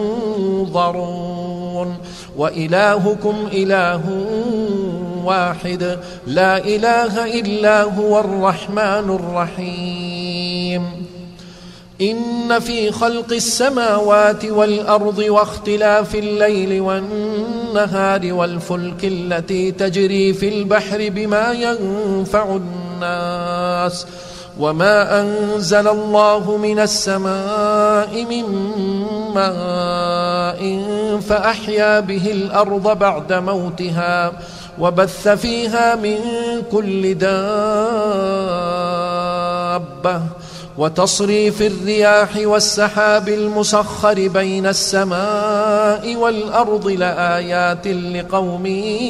ينظرون. وإلهكم إله واحد لا إله إلا هو الرحمن الرحيم. إن في خلق السماوات والأرض واختلاف الليل والنهار والفلك التي تجري في البحر بما ينفع الناس وما أنزل الله من السماء من ماء فأحيا به الأرض بعد موتها وبث فيها من كل دابة وتصريف الرياح والسحاب المسخر بين السماء والأرض لآيات لقوم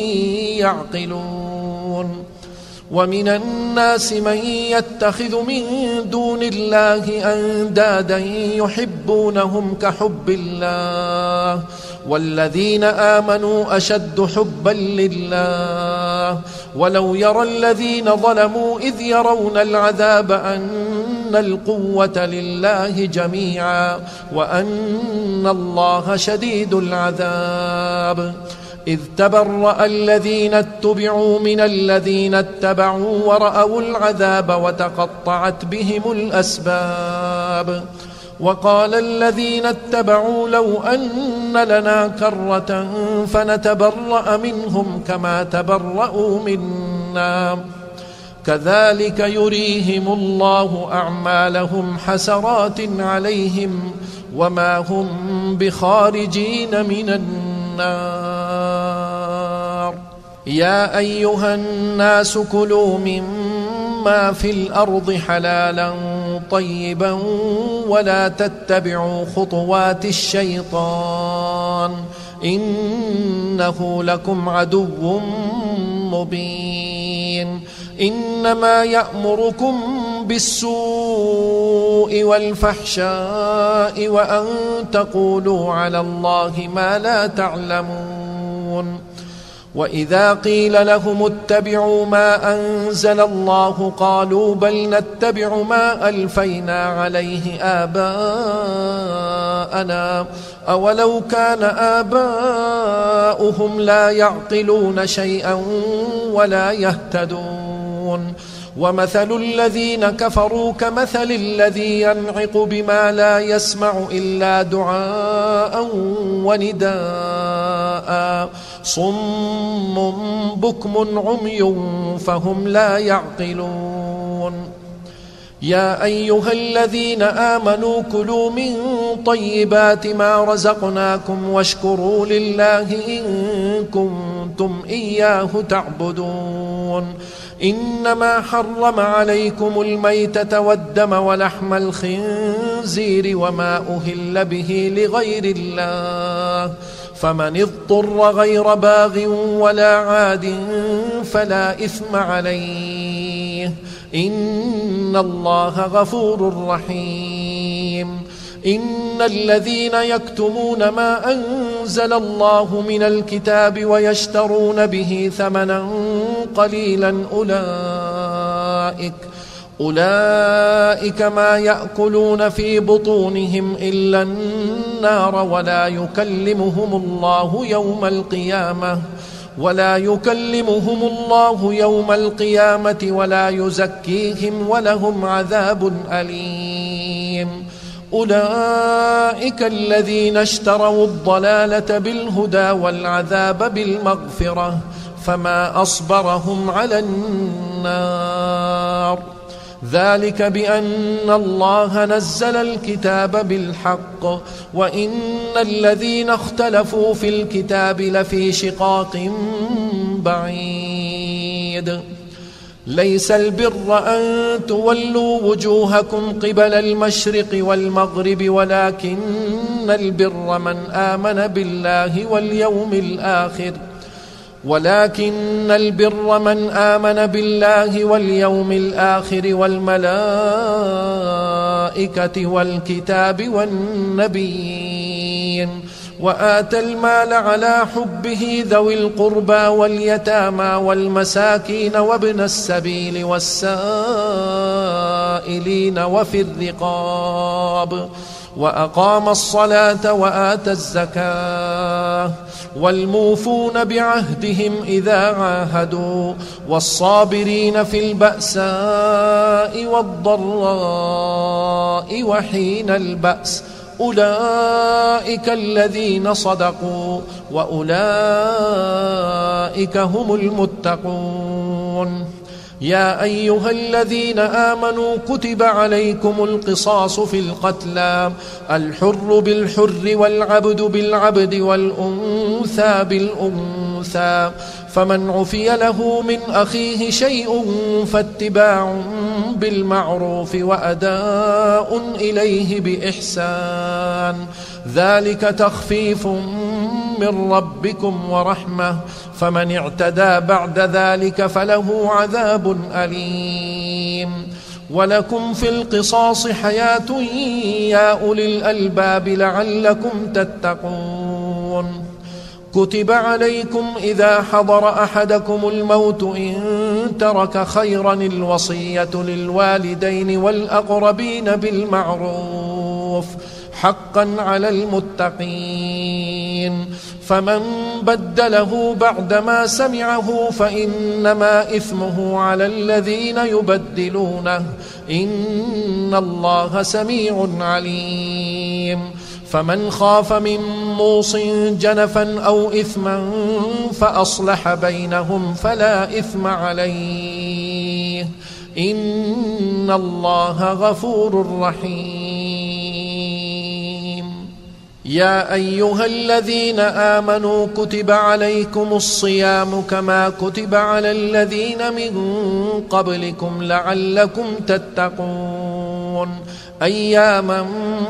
يعقلون. ومن الناس من يتخذ من دون الله أندادا يحبونهم كحب الله والذين آمنوا أشد حبا لله ولو يرى الذين ظلموا إذ يرون العذاب أن القوة لله جميعا وأن الله شديد العذاب. إذ تبرأ الذين اتبعوا من الذين اتبعوا ورأوا العذاب وتقطعت بهم الأسباب. وقال الذين اتبعوا لو أن لنا كرة فنتبرأ منهم كما تبرأوا منا كذلك يريهم الله أعمالهم حسرات عليهم وما هم بخارجين من النار. يا أيها الناس كلوا مما في الأرض حلالا طيبا ولا تتبعوا خطوات الشيطان إنه لكم عدو مبين. إنما يأمركم بالسوء والفحشاء وأن تقولوا على الله ما لا تعلمون. وإذا قيل لهم اتبعوا ما أنزل الله قالوا بل نتبع ما ألفينا عليه آباءنا أولو كان آباؤهم لا يعقلون شيئا ولا يهتدون. ومثل الذين كفروا كمثل الذي ينعق بما لا يسمع إلا دعاء ونداء صم بكم عمي فهم لا يعقلون. يا أيها الذين آمنوا كلوا من طيبات ما رزقناكم واشكروا لله إن كنتم إياه تعبدون. إنما حرم عليكم الميتة والدم ولحم الخنزير وما أهل به لغير الله فمن اضطر غير باغ ولا عاد فلا إثم عليه إن الله غفور رحيم. إن الذين يكتمون ما أنزل الله من الكتاب ويشترون به ثمنا قليلا أولئك أولئك ما يأكلون في بطونهم إلا النار ولا يكلمهم الله يوم القيامة ولا يكلمهم الله يوم القيامة ولا يزكيهم ولهم عذاب أليم. أولئك الذين اشتروا الضلالة بالهدى والعذاب بالمغفرة فما أصبرهم على النار. ذلك بأن الله نزل الكتاب بالحق وإن الذين اختلفوا في الكتاب لفي شقاق بعيد. ليس البر أن تولوا وجوهكم قبل المشرق والمغرب ولكن البر من آمن بالله واليوم الآخر ولكن البر من آمن بالله واليوم الآخر والملائكة والكتاب والنبيين وآتى المال على حبه ذوي القربى واليتامى والمساكين وابن السبيل والسائلين وفي الرقاب وأقام الصلاة وآتى الزكاة والموفون بعهدهم إذا عاهدوا والصابرين في البأساء والضراء وحين البأس أولئك الذين صدقوا وأولئك هم المتقون. يا أيها الذين آمنوا كتب عليكم القصاص في القتلى الحر بالحر والعبد بالعبد والأنثى بالأنثى فمن عفي له من أخيه شيء فاتباع بالمعروف وأداء إليه بإحسان ذلك تخفيف من ربكم ورحمة فمن اعتدى بعد ذلك فله عذاب أليم. ولكم في القصاص حياة يا أولي الألباب لعلكم تتقون. كتب عليكم إذا حضر أحدكم الموت إن ترك خيرا الوصية للوالدين والأقربين بالمعروف حقا على المتقين فمن بدله بعدما سمعه فإنما إثمه على الذين يبدلونه إن الله سميع عليم. فمن خاف من موص جنفا أو إثما فأصلح بينهم فلا إثم عليه إن الله غفور رحيم. يا أيها الذين آمنوا كتب عليكم الصيام كما كتب على الذين من قبلكم لعلكم تتقون أياما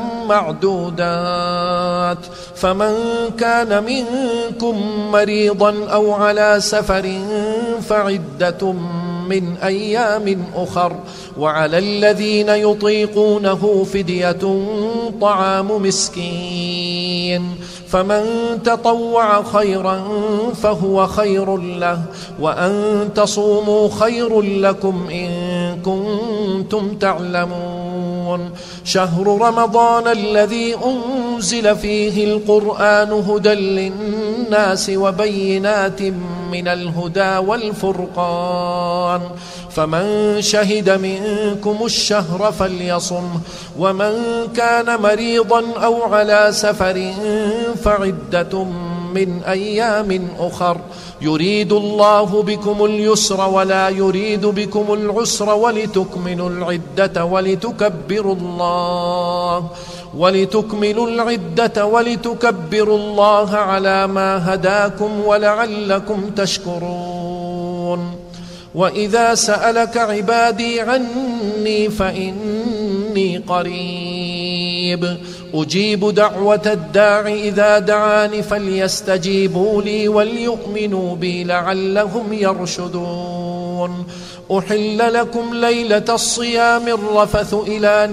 معدودات. فمن كان منكم مريضا أو على سفر فعدة من أيام أخر وعلى الذين يطيقونه فدية طعام مسكين فمن تطوع خيرا فهو خير له وأن تصوموا خير لكم إن كنتم تعلمون. شهر رمضان الذي أنزل فيه القرآن هدى للناس وبينات من الهدى والفرقان فمن شهد منكم الشهر فليصم ومن كان مريضا أو على سفر فعدة من أيام أخر يريد الله بكم اليسر ولا يريد بكم العسر ولتكملوا العدة ولتكبروا الله ولتكملوا العدة ولتكبروا الله على ما هداكم ولعلكم تشكرون. وإذا سألك عبادي عني فإني قريب أجيب دعوة الداع إذا دعاني فليستجيبوا لي وليؤمنوا بي لعلهم يرشدون. أحل لكم ليلة الصيام الرفث إلى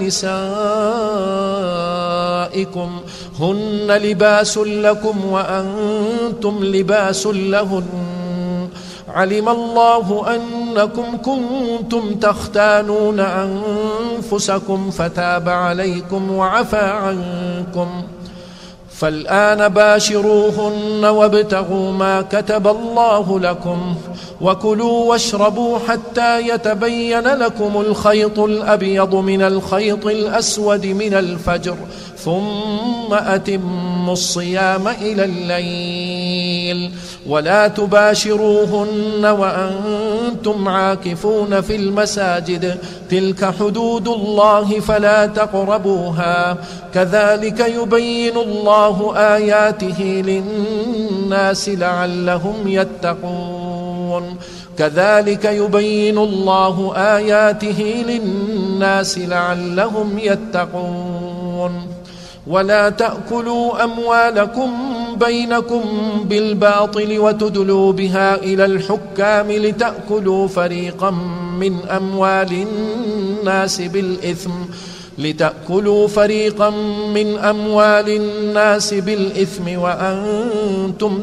نسائكم هن لباس لكم وأنتم لباس لهن علم الله أنكم كنتم تختانون أنفسكم فتاب عليكم وعفى عنكم فالآن باشروهن وابتغوا ما كتب الله لكم وكلوا واشربوا حتى يتبين لكم الخيط الأبيض من الخيط الأسود من الفجر ثم أتموا الصيام إلى الليل ولا تباشروهن وأنتم عاكفون في المساجد تلك حدود الله فلا تقربوها كذلك يبين الله آياته للناس لعلهم يتقون كذلك يبين الله آياته للناس لعلهم يتقون. ولا تأكلوا أموالكم بينكم بالباطل وتدلوا بها إلى الحكام لتأكلوا فريقا من أموال الناس بالإثم لتأكلوا فريقا من أموال الناس بالإثم وأنتم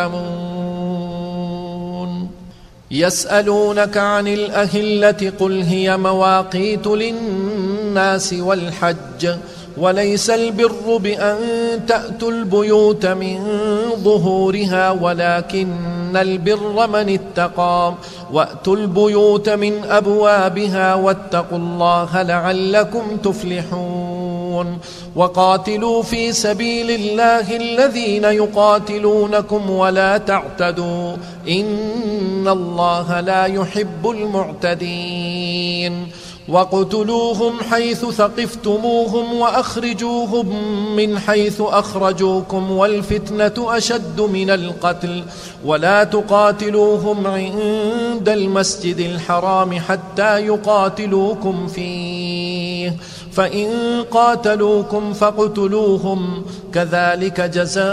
تعلمون. يسألونك عن الأهلة قل هي مواقيت للناس والحج وليس البر بأن تأتوا البيوت من ظهورها ولكن البر من اتقى وأتوا البيوت من أبوابها واتقوا الله لعلكم تفلحون. وقاتلوا في سبيل الله الذين يقاتلونكم ولا تعتدوا إن الله لا يحب المعتدين. وقتلوهم حيث ثقفتموهم وأخرجوهم من حيث أخرجوكم والفتنة أشد من القتل ولا تقاتلوهم عند المسجد الحرام حتى يقاتلوكم فيه فإن قاتلوكم فاقتلوهم كذلك جزاء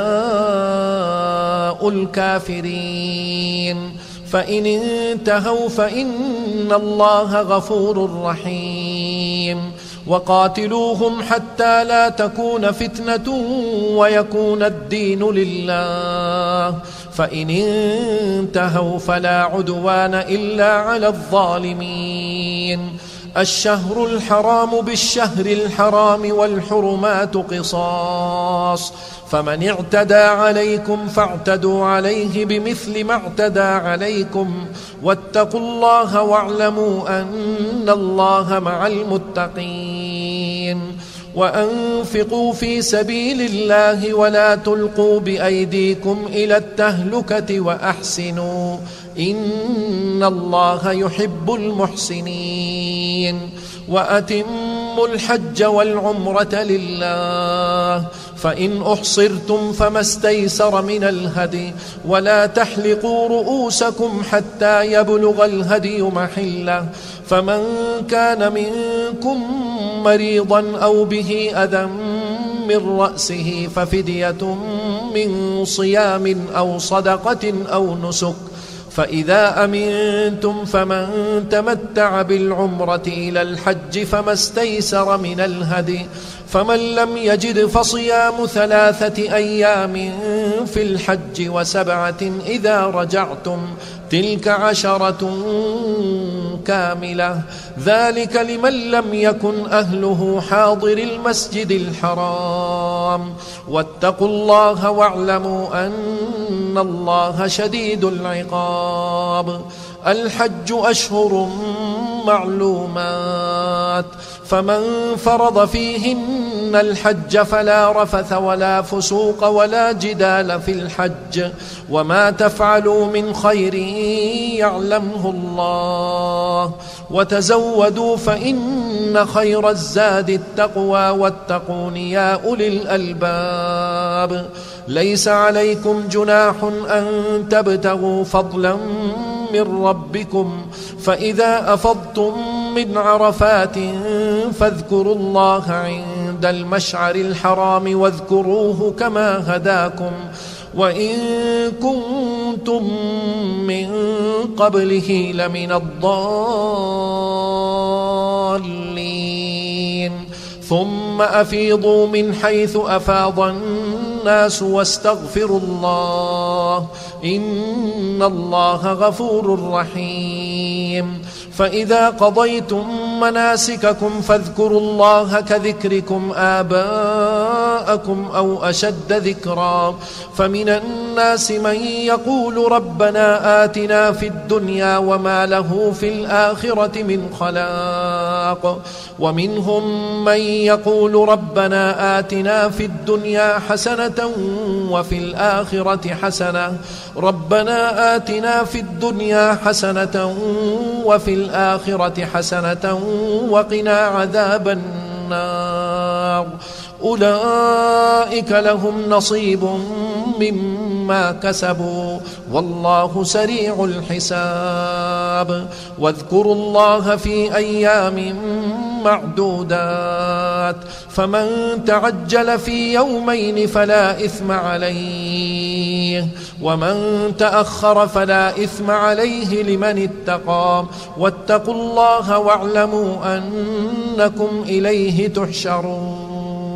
الكافرين. فإن انتهوا فإن الله غفور رحيم. وقاتلوهم حتى لا تكون فتنة ويكون الدين لله فإن انتهوا فلا عدوان إلا على الظالمين. الشهر الحرام بالشهر الحرام والحرمات قصاص، فمن اعتدى عليكم فاعتدوا عليه بمثل ما اعتدى عليكم، واتقوا الله واعلموا أن الله مع المتقين. وأنفقوا في سبيل الله ولا تلقوا بأيديكم إلى التهلكة وأحسنوا إن الله يحب المحسنين. وأتموا الحج والعمرة لله، فإن أحصرتم فما استيسر من الهدي، ولا تحلقوا رؤوسكم حتى يبلغ الهدي محله، فمن كان منكم مريضا أو به أذى من رأسه ففدية من صيام أو صدقة أو نسك، فإذا أمنتم فمن تمتع بالعمرة إلى الحج فما استيسر من الهدي، فمن لم يجد فصيام ثلاثة أيام في الحج وسبعة إذا رجعتم، تلك عشرة كاملة، ذلك لمن لم يكن أهله حاضر المسجد الحرام. واتقوا الله واعلموا أن الله شديد العقاب. الحج أشهر معلومات، فمن فرض فيهن الحج فلا رفث ولا فسوق ولا جدال في الحج، وما تفعلوا من خير يعلمه الله، وتزودوا فإن خير الزاد التقوى واتقون يا أولي الألباب. ليس عليكم جناح أن تبتغوا فضلا من ربكم، فإذا أفضتم من عرفات فاذكروا الله عند المشعر الحرام واذكروه كما هداكم، وإن كنتم من قبله لمن الضالين. ثم أفيضوا من حيث أفاض الناس واستغفروا الله إن الله غفور رحيم. فإذا قضيتم مناسككم فاذكروا الله كذكركم آباءكم أو أشد ذكرا، فمن الناس من يقول ربنا آتنا في الدنيا وما له في الآخرة من خلاق، ومنهم من يقول ربنا آتنا في الدنيا حسنة وفي الآخرة حسنة ربنا آتنا في الدنيا حسنة وفي الآخرة حسنة وقنا عذاب النار. أولئك لهم نصيب مما كسبوا والله سريع الحساب. واذكروا الله في أيام معدودات، فمن تعجل في يومين فلا إثم عليه، ومن تأخر فلا إثم عليه لمن اتقى. واتقوا الله واعلموا أنكم إليه تحشرون.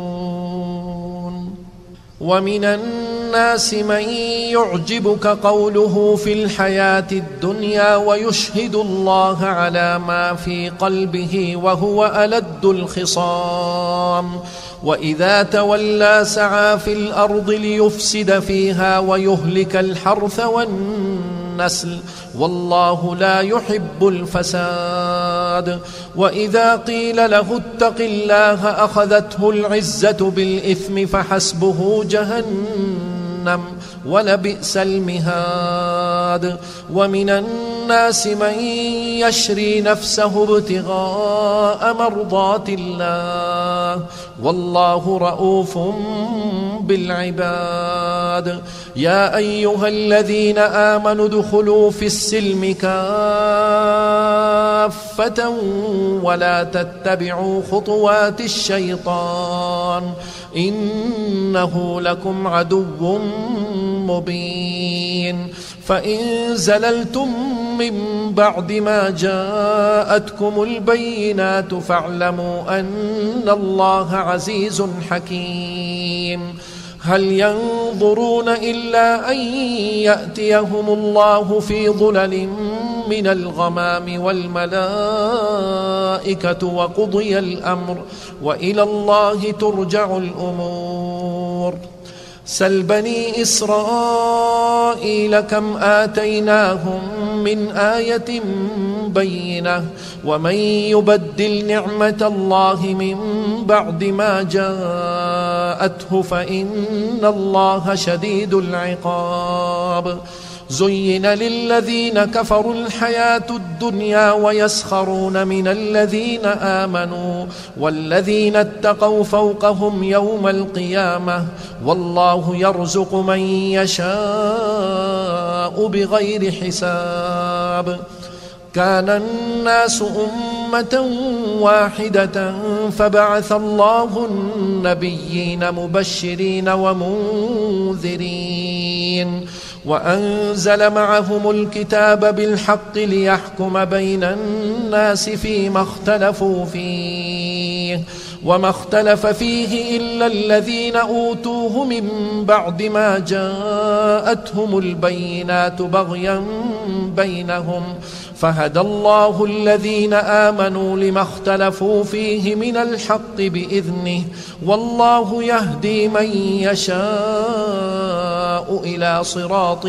ومن الناس من يعجبك قوله في الحياة الدنيا ويشهد الله على ما في قلبه وهو ألد الخصام، وإذا تولى سعى في الأرض ليفسد فيها ويهلك الحرث والنسل والله لا يحب الفساد. وإذا قيل له اتق الله أخذته العزة بالإثم فحسبه جهنم ولبئس المهاد. ومن الناس من يشري نفسه ابتغاء مرضات الله والله رؤوف بالعباد. يا أيها الذين آمنوا ادخلوا في السلم كافة ولا تتبعوا خطوات الشيطان إنه لكم عدو مبين. فإن زللتم من بعد ما جاءتكم البينات فاعلموا أن الله عزيز حكيم. هل ينظرون إلا أن يأتيهم الله في ظلل من الغمام والملائكة وقضي الأمر وإلى الله ترجع الأمور. سل بني إسرائيل كم آتيناهم من آية بينة ومن يبدل نعمة الله من بعد ما جاءته فإن الله شديد العقاب. زين للذين كفروا الحياة الدنيا ويسخرون من الذين آمنوا والذين اتقوا فوقهم يوم القيامة والله يرزق من يشاء بغير حساب. كان الناس أمة واحدة فبعث الله النبيين مبشرين ومنذرين وأنزل معهم الكتاب بالحق ليحكم بين الناس فيما اختلفوا فيه وما اختلف فيه إلا الذين أوتوه من بعد ما جاءتهم البينات بغيا بينهم فهدى الله الذين آمنوا لما اختلفوا فيه من الحق بإذنه والله يهدي من يشاء إلى صراط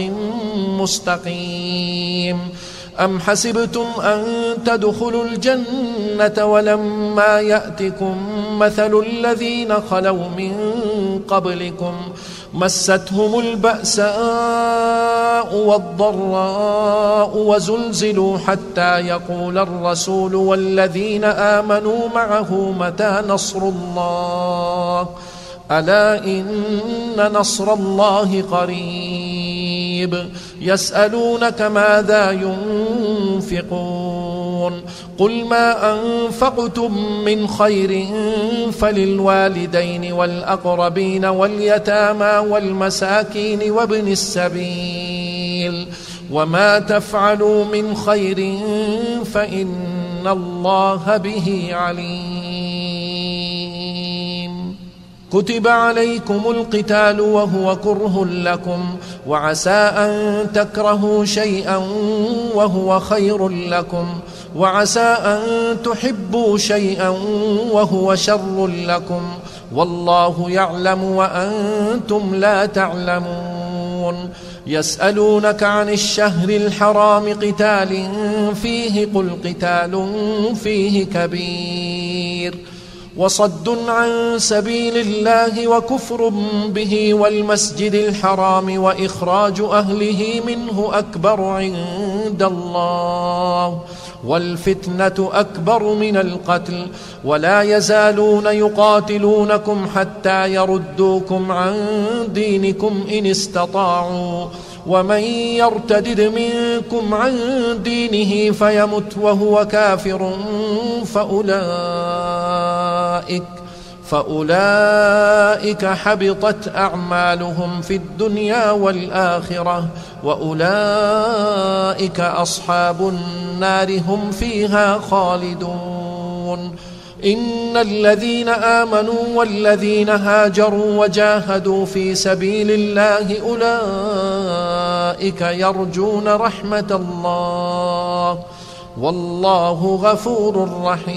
مستقيم. أم حسبتم أن تدخلوا الجنة ولما يأتكم مثل الذين خلوا من قبلكم مستهم البأساء والضراء وزلزلوا حتى يقول الرسول والذين آمنوا معه متى نصر الله ألا إن نصر الله قريب. يسألونك ماذا ينفقون قل ما أنفقتم من خير فللوالدين والأقربين واليتامى والمساكين وابن السبيل وما تفعلوا من خير فإن الله به عليم. كتب عليكم القتال وهو كره لكم وعسى أن تكرهوا شيئا وهو خير لكم وعسى أن تحبوا شيئا وهو شر لكم والله يعلم وأنتم لا تعلمون. يسألونك عن الشهر الحرام قتال فيه قل قتال فيه كبير وصد عن سبيل الله وكفر به والمسجد الحرام وإخراج أهله منه أكبر عند الله والفتنة أكبر من القتل ولا يزالون يقاتلونكم حتى يردوكم عن دينكم إن استطاعوا ومن يرتدد منكم عن دينه فيمت وهو كافر فأولئك فأولئك حبطت أعمالهم في الدنيا والآخرة وأولئك أصحاب النار هم فيها خالدون. إن الذين آمنوا والذين هاجروا وجاهدوا في سبيل الله أولئك يرجون رحمة الله والله غفور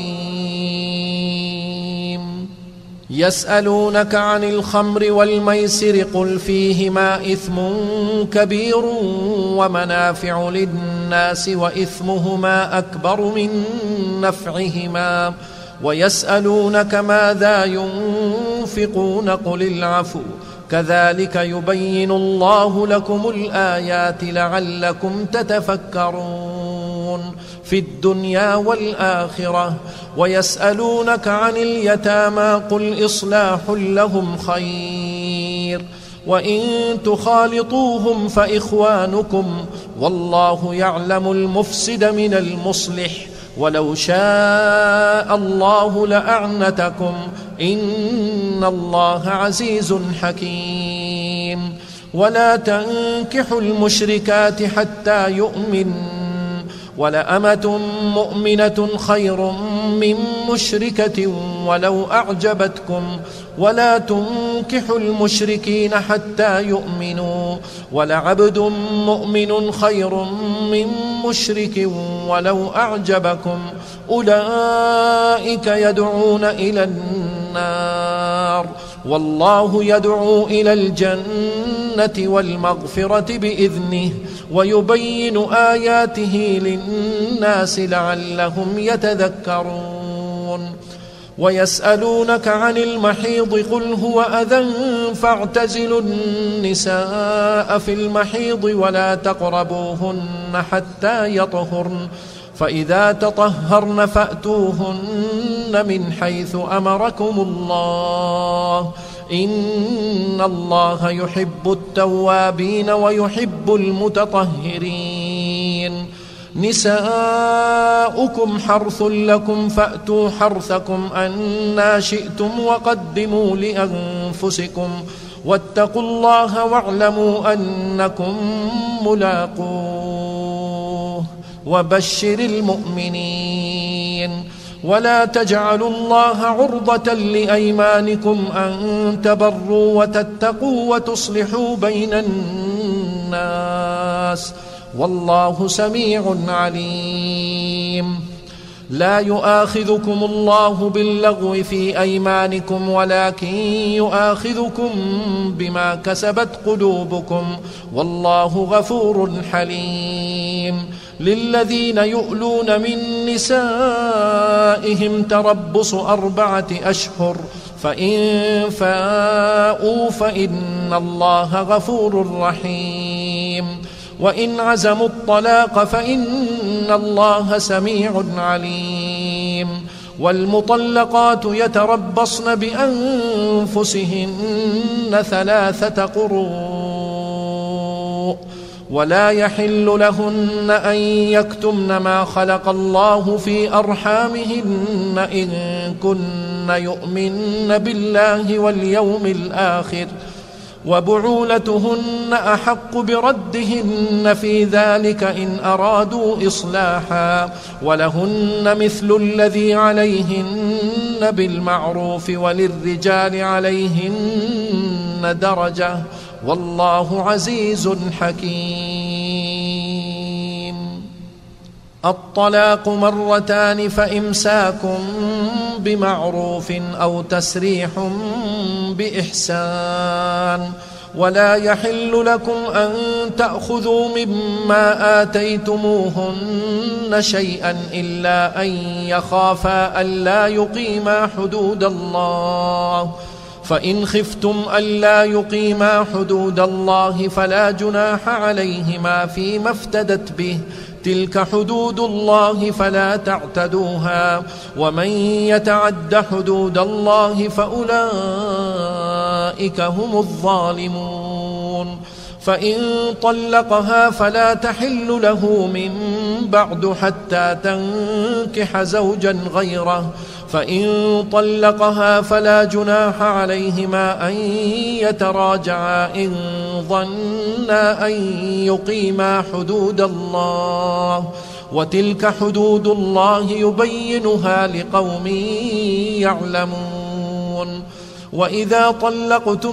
رحيم. يسألونك عن الخمر والميسر قل فيهما إثم كبير ومنافع للناس وإثمهما أكبر من نفعهما ويسألونك ماذا ينفقون قل العفو كذلك يبين الله لكم الآيات لعلكم تتفكرون في الدنيا والآخرة. ويسألونك عن اليتامى قل إصلاح لهم خير وإن تخالطوهم فإخوانكم والله يعلم المفسد من المصلح ولو شاء الله لأعنتكم إن الله عزيز حكيم. ولا تنكحوا المشركات حتى يؤمن ولأمة مؤمنة خير من مشركة ولو أعجبتكم ولا تنكحوا المشركين حتى يؤمنوا ولعبد مؤمن خير من مشرك ولو أعجبكم أولئك يدعون إلى النار والله يدعو إلى الجنة والمغفرة بإذنه ويبين آياته للناس لعلهم يتذكرون ويسألونك عن المحيض قل هو أذى فاعتزلوا النساء في المحيض ولا تقربوهن حتى يطهرن فإذا تطهرن فأتوهن من حيث أمركم الله إن الله يحب التوابين ويحب المتطهرين نساؤكم حرث لكم فأتوا حرثكم أنى شئتم وقدموا لأنفسكم واتقوا الله واعلموا أنكم ملاقوه وبشر المؤمنين ولا تجعلوا الله عرضة لأيمانكم أن تبروا وتتقوا وتصلحوا بين الناس والله سميع عليم لا يؤاخذكم الله باللغو في أيمانكم ولكن يؤاخذكم بما كسبت قلوبكم والله غفور حليم للذين يؤلون من نسائهم تربص أربعة أشهر فإن فاءوا فإن الله غفور رحيم وإن عزموا الطلاق فإن الله سميع عليم والمطلقات يتربصن بأنفسهن ثلاثة قروء ولا يحل لهن أن يكتمن ما خلق الله في أرحامهن إن كن يؤمن بالله واليوم الآخر وبعولتهن أحق بردهن في ذلك إن أرادوا إصلاحا ولهن مثل الذي عليهن بالمعروف وللرجال عليهن درجة والله عزيز حكيم الطلاق مرتان فإمساكم بمعروف أو تسريح بإحسان ولا يحل لكم أن تأخذوا مما آتيتموهن شيئا إلا أن يخافا ألا يقيما حدود الله فإن خفتم ألا يقيما حدود الله فلا جناح عليهما فيما افتدت به تلك حدود الله فلا تعتدوها ومن يتعد حدود الله فأولئك هم الظالمون فإن طلقها فلا تحل له من بعد حتى تنكح زوجا غيره فإن طلقها فلا جناح عليهما أن يتراجعا إن ظنا أن يقيما حدود الله وتلك حدود الله يبينها لقوم يعلمون وإذا طلقتم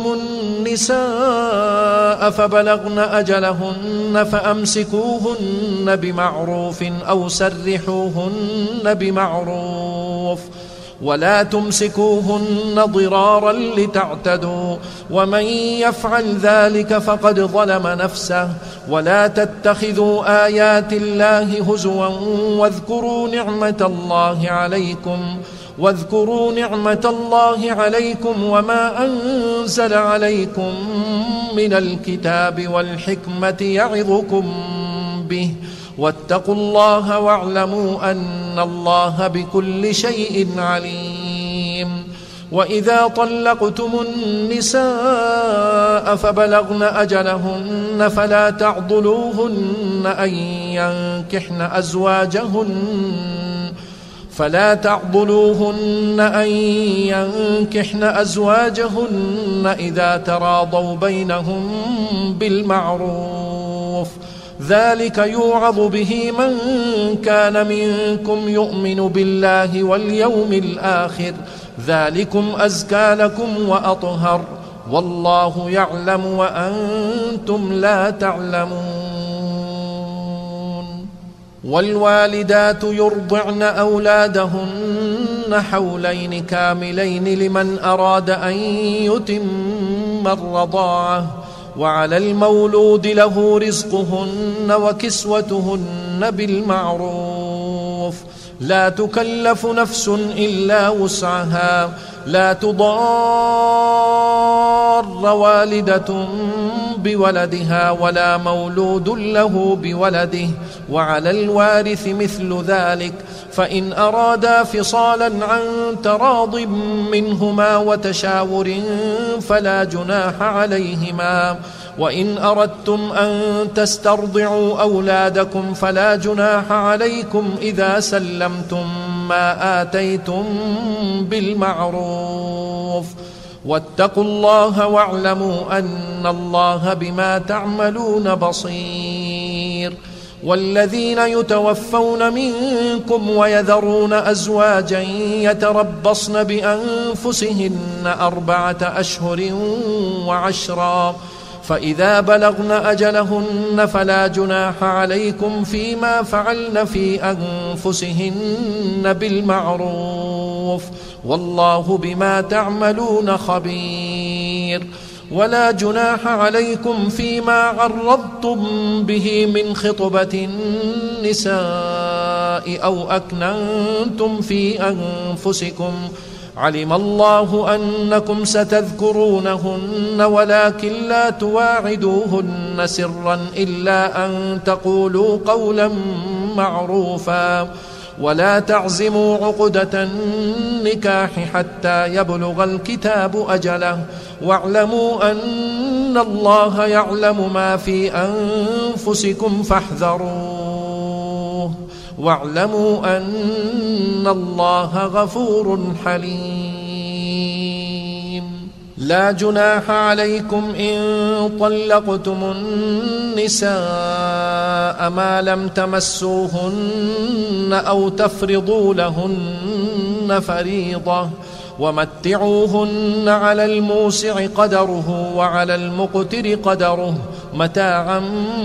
النساء فبلغن أجلهن فأمسكوهن بمعروف أو سرحوهن بمعروف ولا تمسكوهن ضرارا لتعتدوا ومن يفعل ذلك فقد ظلم نفسه ولا تتخذوا آيات الله هزوا واذكروا نعمة الله عليكم واذكروا نعمة الله عليكم وما أنزل عليكم من الكتاب والحكمة يعظكم به واتقوا الله واعلموا أن الله بكل شيء عليم وإذا طلقتم النساء فبلغن أجلهن فلا تعضلوهن أن ينكحن أزواجهن فلا تعضلوهن أن ينكحن أزواجهن إذا تراضوا بينهم بالمعروف ذلك يوعظ به من كان منكم يؤمن بالله واليوم الآخر ذلكم أزكى لكم وأطهر والله يعلم وأنتم لا تعلمون والوالدات يرضعن أولادهن حولين كاملين لمن أراد أن يتم الرضاعة، وعلى المولود له رزقهن وكسوتهن بالمعروف، لا تكلف نفس إلا وسعها، لا تضار والدة بولدها ولا مولود له بولده، وعلى الوارث مثل ذلك، فإن أرادا فصالا عن تراض منهما وتشاور فلا جناح عليهما، وإن أردتم أن تسترضعوا أولادكم فلا جناح عليكم إذا سلمتم ما آتيتم بالمعروف، واتقوا الله واعلموا أن الله بما تعملون بصير. والذين يتوفون منكم ويذرون أزواجا يتربصن بأنفسهن أربعة أشهر وعشرا، فإذا بلغن أجلهن فلا جناح عليكم فيما فعلن في أنفسهن بالمعروف، والله بما تعملون خبير. ولا جناح عليكم فيما عرضتم به من خطبة النساء أو أكننتم في أنفسكم، علم الله أنكم ستذكرونهن ولكن لا تواعدوهن سرا إلا أن تقولوا قولا معروفا، ولا تعزموا عقدة النكاح حتى يبلغ الكتاب أجله، واعلموا أن الله يعلم ما في أنفسكم فاحذروه، واعلموا أن الله غفور حليم. لا جناح عليكم إن طلقتم النساء ما لم تمسوهن أو تفرضوا لهن فريضة، ومتعوهن على الموسع قدره وعلى المقتر قدره متاعا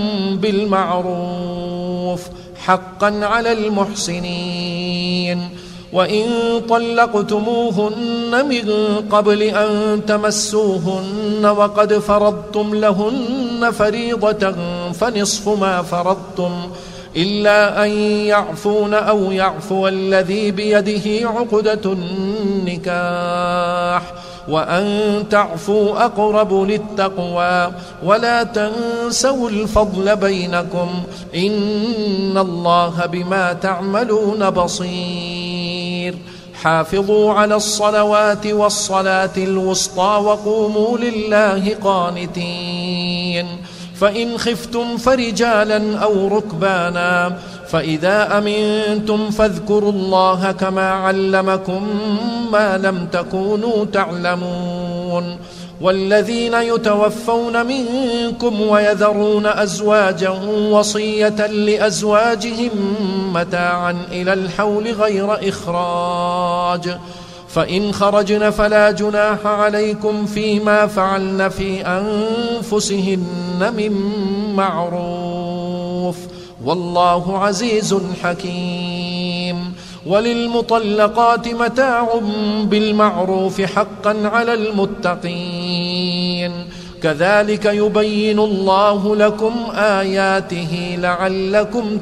بالمعروف، حقا على المحسنين. وإن طلقتموهن من قبل أن تمسوهن وقد فرضتم لهن فريضة فنصف ما فرضتم، إلا أن يعفون أو يعفو الذي بيده عقدة النكاح، وأن تعفوا أقرب للتقوى، ولا تنسوا الفضل بينكم، إن الله بما تعملون بصير. حافظوا على الصلوات والصلاة الوسطى وقوموا لله قانتين. فإن خفتم فرجالا أو ركبانا، فإذا أمنتم فاذكروا الله كما علمكم ما لم تكونوا تعلمون. والذين يتوفون منكم ويذرون أزواجا وصية لأزواجهم متاعا إلى الحول غير إخراج، فإن خرجن فلا جناح عليكم فيما فعلن في أنفسهن من معروف، والله عزيز حكيم. وللمطلقات متاع بالمعروف حقا على المتقين، كذلك يبين الله لكم آياته لعلكم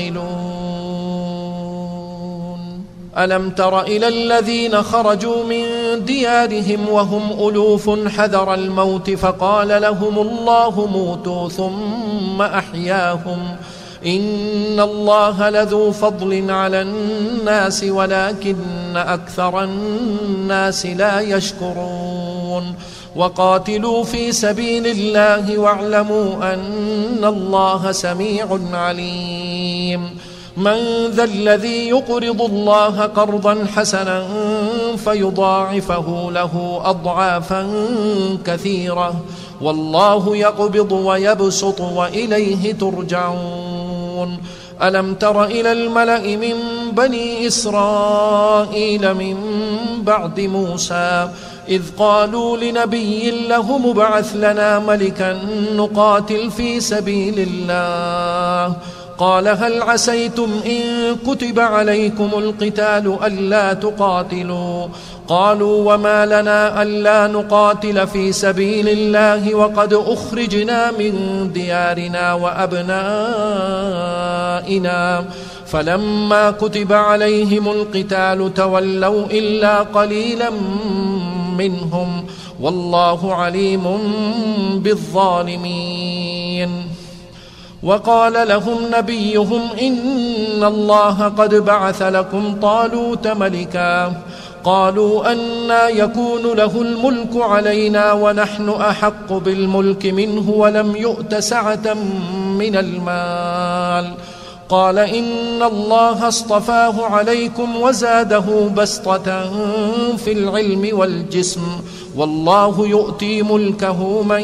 تعقلون. ألم تر إلى الذين خرجوا من ديارهم وهم ألوف حذر الموت فقال لهم الله موتوا ثم أحياهم، إن الله لذو فضل على الناس ولكن أكثر الناس لا يشكرون. وقاتلوا في سبيل الله واعلموا أن الله سميع عليم. من ذا الذي يقرض الله قرضا حسنا فيضاعفه له أضعافا كثيرة، والله يقبض ويبسط وإليه ترجعون. ألم تر إلى الملأ من بني إسرائيل من بعد موسى إذ قالوا لنبي له مبعث لنا ملكا نقاتل في سبيل الله، قال هل عسيتم إن كتب عليكم القتال ألا تقاتلوا قالوا وما لنا ألا نقاتل في سبيل الله وقد أخرجنا من ديارنا وأبنائنا فلما كتب عليهم القتال تولوا إلا قليلا منهم والله عليم بالظالمين. وقال لهم نبيهم إن الله قد بعث لكم طالوت ملكا قالوا أنى يكون له الملك علينا ونحن أحق بالملك منه ولم يؤت سعة من المال قال إن الله اصطفاه عليكم وزاده بسطة في العلم والجسم والله يؤتي ملكه من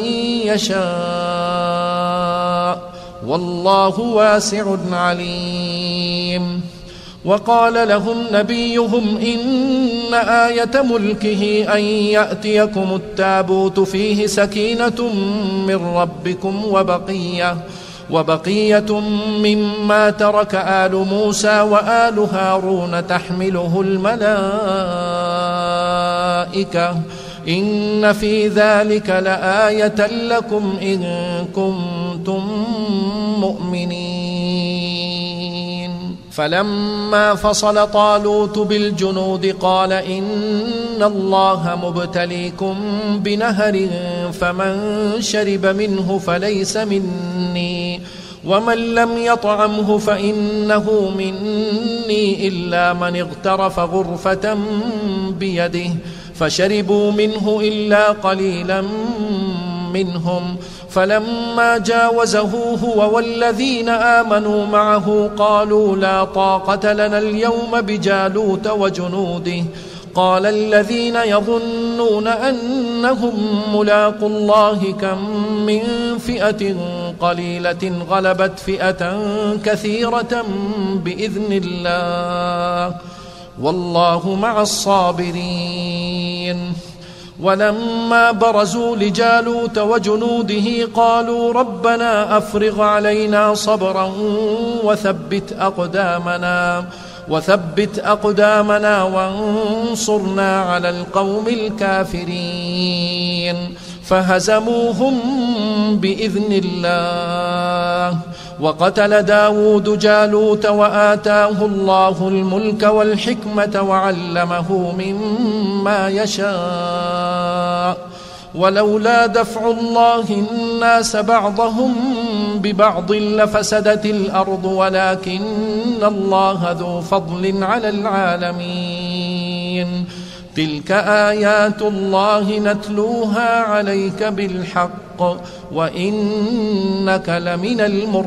يشاء والله واسع عليم. وقال لهم نبيهم إن آية ملكه أن يأتيكم التابوت فيه سكينة من ربكم وبقية وبقية مما ترك آل موسى وآل هارون تحمله الملائكة إن في ذلك لآية لكم إن كنتم مؤمنين. فلما فصل طالوت بالجنود قال إن الله مبتليكم بنهر فمن شرب منه فليس مني ومن لم يطعمه فإنه مني إلا من اغترف غرفة بيده فشربوا منه إلا قليلا منهم فلما جاوزه هو والذين آمنوا معه قالوا لا طاقة لنا اليوم بجالوت وجنوده قال الذين يظنون أنهم ملاقوا الله كم من فئة قليلة غلبت فئة كثيرة بإذن الله والله مع الصابرين. ولما برزوا لجالوت وجنوده قالوا ربنا أفرغ علينا صبرا وثبت أقدامنا وثبت أقدامنا وانصرنا على القوم الكافرين فهزموهم بإذن الله. وقتل داود جالوت وآتاه الله الملك والحكمة وعلمه مما يشاء ولولا دفع الله الناس بعضهم ببعض لفسدت الأرض ولكن الله ذو فضل على العالمين. تلك آيات الله نتلوها عليك بالحق وإنك لمن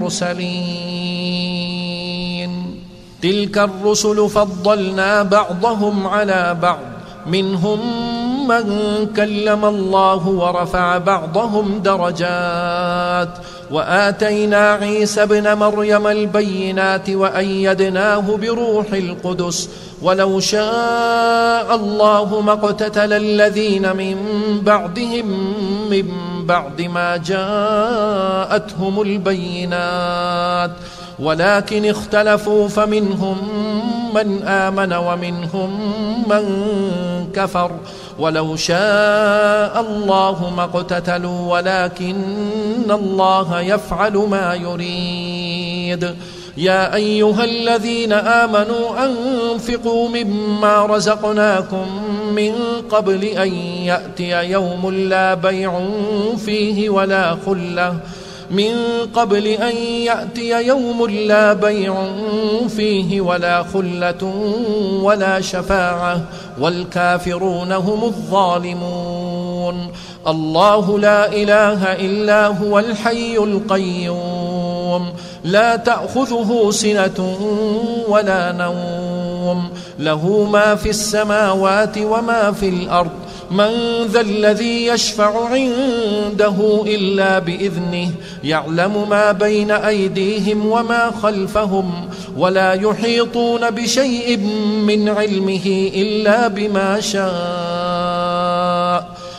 المرسلين. تلك الرسل فضلنا بعضهم على بعض منهم من كلم الله ورفع بعضهم درجات وآتينا عيسى ابن مريم البينات وأيدناه بروح القدس ولو شاء الله ما اقتتل الذين من بعدهم من بعد ما جاءتهم البينات ولكن اختلفوا فمنهم من آمن ومنهم من كفر ولو شاء الله ما اقتتلوا ولكن الله يفعل ما يريد. يا أيها الذين آمنوا أنفقوا مما رزقناكم من قبل أن يأتي يوم لا بيع فيه ولا خلة من قبل أن يأتي يوم لا بيع فيه ولا خلة ولا شفاعة والكافرون هم الظالمون. الله لا إله إلا هو الحي القيوم لا تأخذه سنة ولا نوم له ما في السماوات وما في الأرض من ذا الذي يشفع عنده إلا بإذنه يعلم ما بين أيديهم وما خلفهم ولا يحيطون بشيء من علمه إلا بما شاء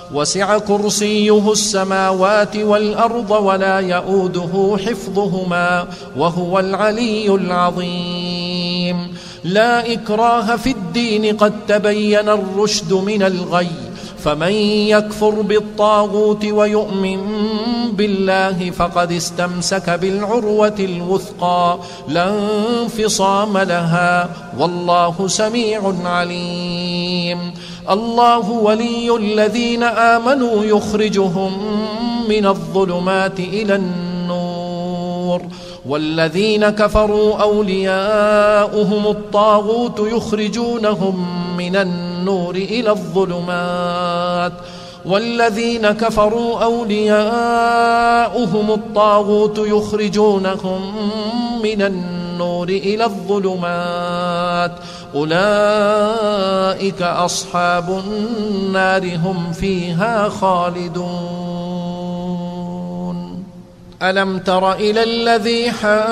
وسع كرسيه السماوات والأرض ولا يؤوده حفظهما وهو العلي العظيم. لا إكراه في الدين قد تبين الرشد من الغي، فمن يكفر بالطاغوت ويؤمن بالله فقد استمسك بالعروة الوثقى لا انفصام لها، والله سميع عليم. الله ولي الذين آمنوا يخرجهم من الظلمات إلى النور، والذين كفروا أولياؤهم الطاغوت يخرجونهم من النور إلى الظلمات والذين كفروا أولياؤهم الطاغوت يخرجونهم من النور إلى الظلمات أولئك أصحاب النار هم فيها خالدون. ألم تر إلى الذي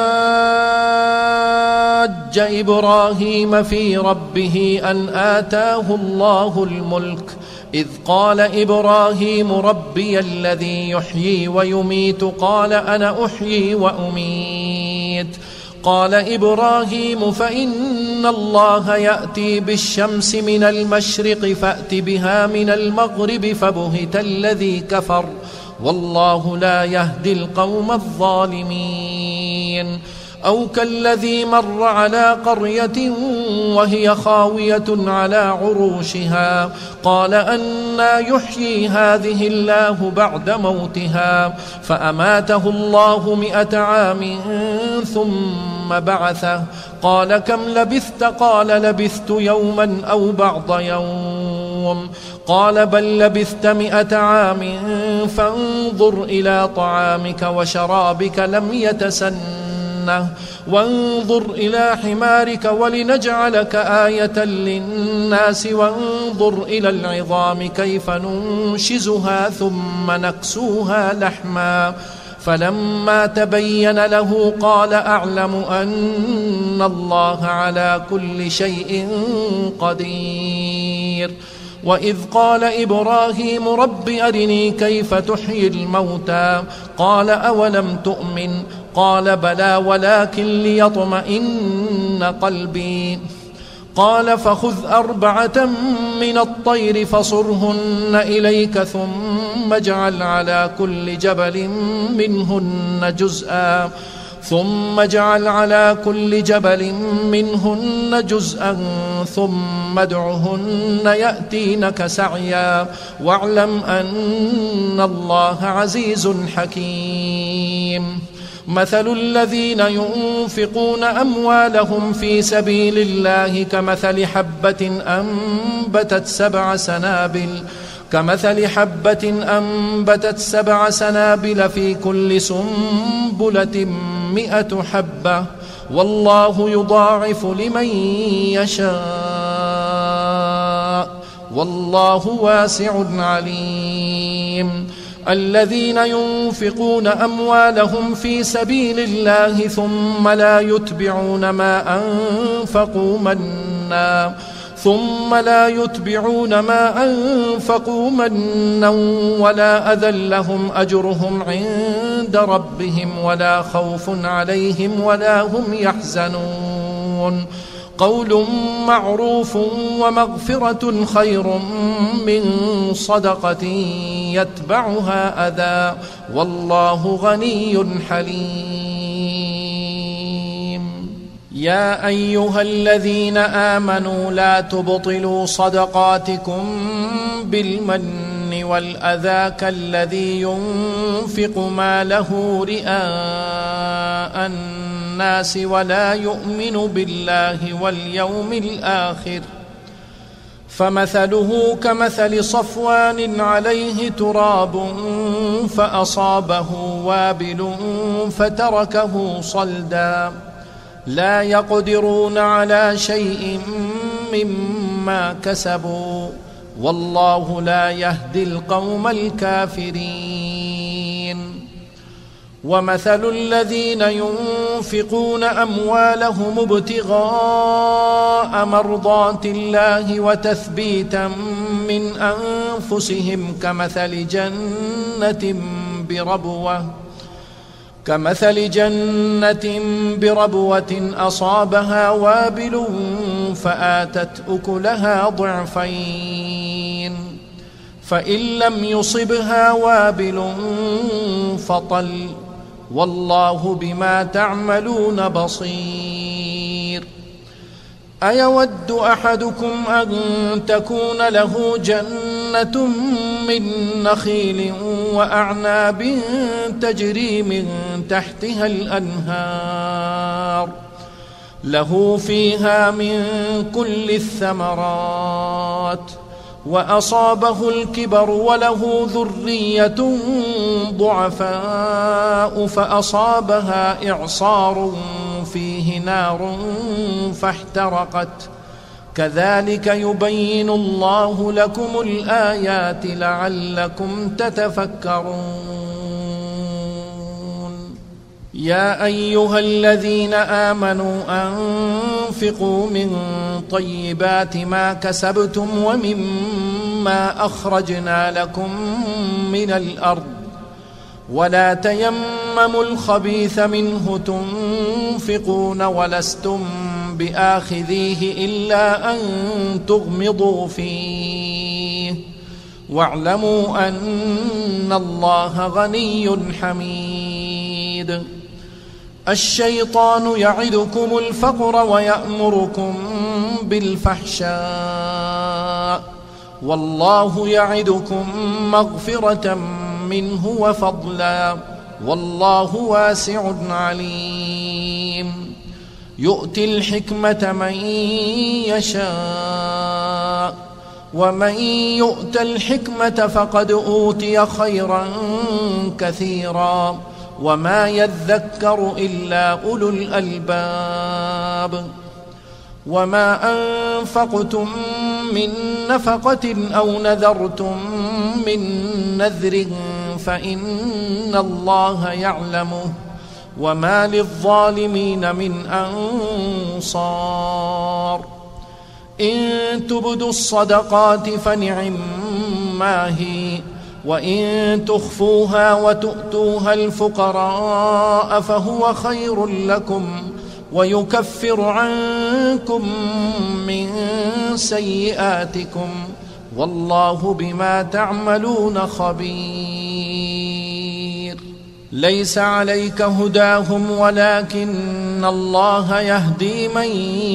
حاج إبراهيم في ربه أن آتاه الله الملك إذ قال إبراهيم ربي الذي يحيي ويميت قال أنا أحيي وأميت قال إبراهيم فإن الله يأتي بالشمس من المشرق فأت بها من المغرب فبهت الذي كفر والله لا يهدي القوم الظالمين. أو كالذي مر على قرية وهي خاوية على عروشها قال أنى يحيي هذه الله بعد موتها فأماته الله مئة عام ثم بعثه قال كم لبثت قال لبثت يوما أو بعض يوم قال بل لبثت مئة عام فانظر إلى طعامك وشرابك لم يتسنه وانظر إلى حمارك ولنجعلك آية للناس وانظر إلى العظام كيف ننشزها ثم نكسوها لحما فلما تبين له قال أعلم أن الله على كل شيء قدير. وإذ قال إبراهيم رب أرني كيف تحيي الموتى قال أولم تؤمن قال بلى ولكن ليطمئن قلبي قال فخذ أربعة من الطير فصرهن إليك ثم اجعل على كل جبل منهن جزءا ثم اجعل على كل جبل منهن جزءا ثم ادعهن يأتينك سعيا واعلم أن الله عزيز حكيم. مثل الذين ينفقون أموالهم في سبيل الله كمثل حبة أنبتت سبع سنابل كمثل حبة أنبتت سبع سنابل في كل سنبلة مئة حبة والله يضاعف لمن يشاء والله واسع عليم. الذين ينفقون أموالهم في سبيل الله ثم لا يتبعون ما أنفقوا منا ثم لا يتبعون ما أنفقوا منا ولا أذى لهم أجرهم عند ربهم ولا خوف عليهم ولا هم يحزنون. قول معروف ومغفرة خير من صدقة يتبعها أذى والله غني حليم. يا أيها الذين آمنوا لا تبطلوا صدقاتكم بالمن والأذى كالذي ينفق ماله رئاء الناس ولا يؤمن بالله واليوم الآخر فمثله كمثل صفوان عليه تراب فأصابه وابل فتركه صلدا لا يقدرون على شيء مما كسبوا والله لا يهدي القوم الكافرين. ومثل الذين ينفقون أموالهم ابتغاء مرضات الله وتثبيتا من أنفسهم كمثل جنة بربوة كمثل جنة بربوة أصابها وابل فآتت أكلها ضعفين فإن لم يصبها وابل فطل والله بما تعملون بصير. أيود أحدكم أن تكون له جنة من نخيل وأعناب تجري من تحتها الأنهار له فيها من كل الثمرات وأصابه الكبر وله ذرية ضعفاء فأصابها إعصار فيه نار فاحترقت كذلك يبين الله لكم الآيات لعلكم تتفكرون. يا أيها الذين آمنوا أنفقوا من طيبات ما كسبتم ومما أخرجنا لكم من الأرض ولا تيمموا الخبيث منه تنفقون ولستم بآخذيه إلا أن تغمضوا فيه واعلموا أن الله غني حميد. الشيطان يعدكم الفقر ويأمركم بالفحشاء والله يعدكم مغفرة منه وفضلا والله واسع عليم. يؤتي الحكمة من يشاء ومن يؤت الحكمة فقد أوتي خيرا كثيرا وما يذكر إلا أولو الألباب. وما أنفقتم من نفقة أو نذرتم من نذر فإن الله يعلمه وما للظالمين من أنصار. إن تبدوا الصدقات فنعما هي وإن تخفوها وتؤتوها الفقراء فهو خير لكم ويكفر عنكم من سيئاتكم والله بما تعملون خبير. ليس عليك هداهم ولكن الله يهدي من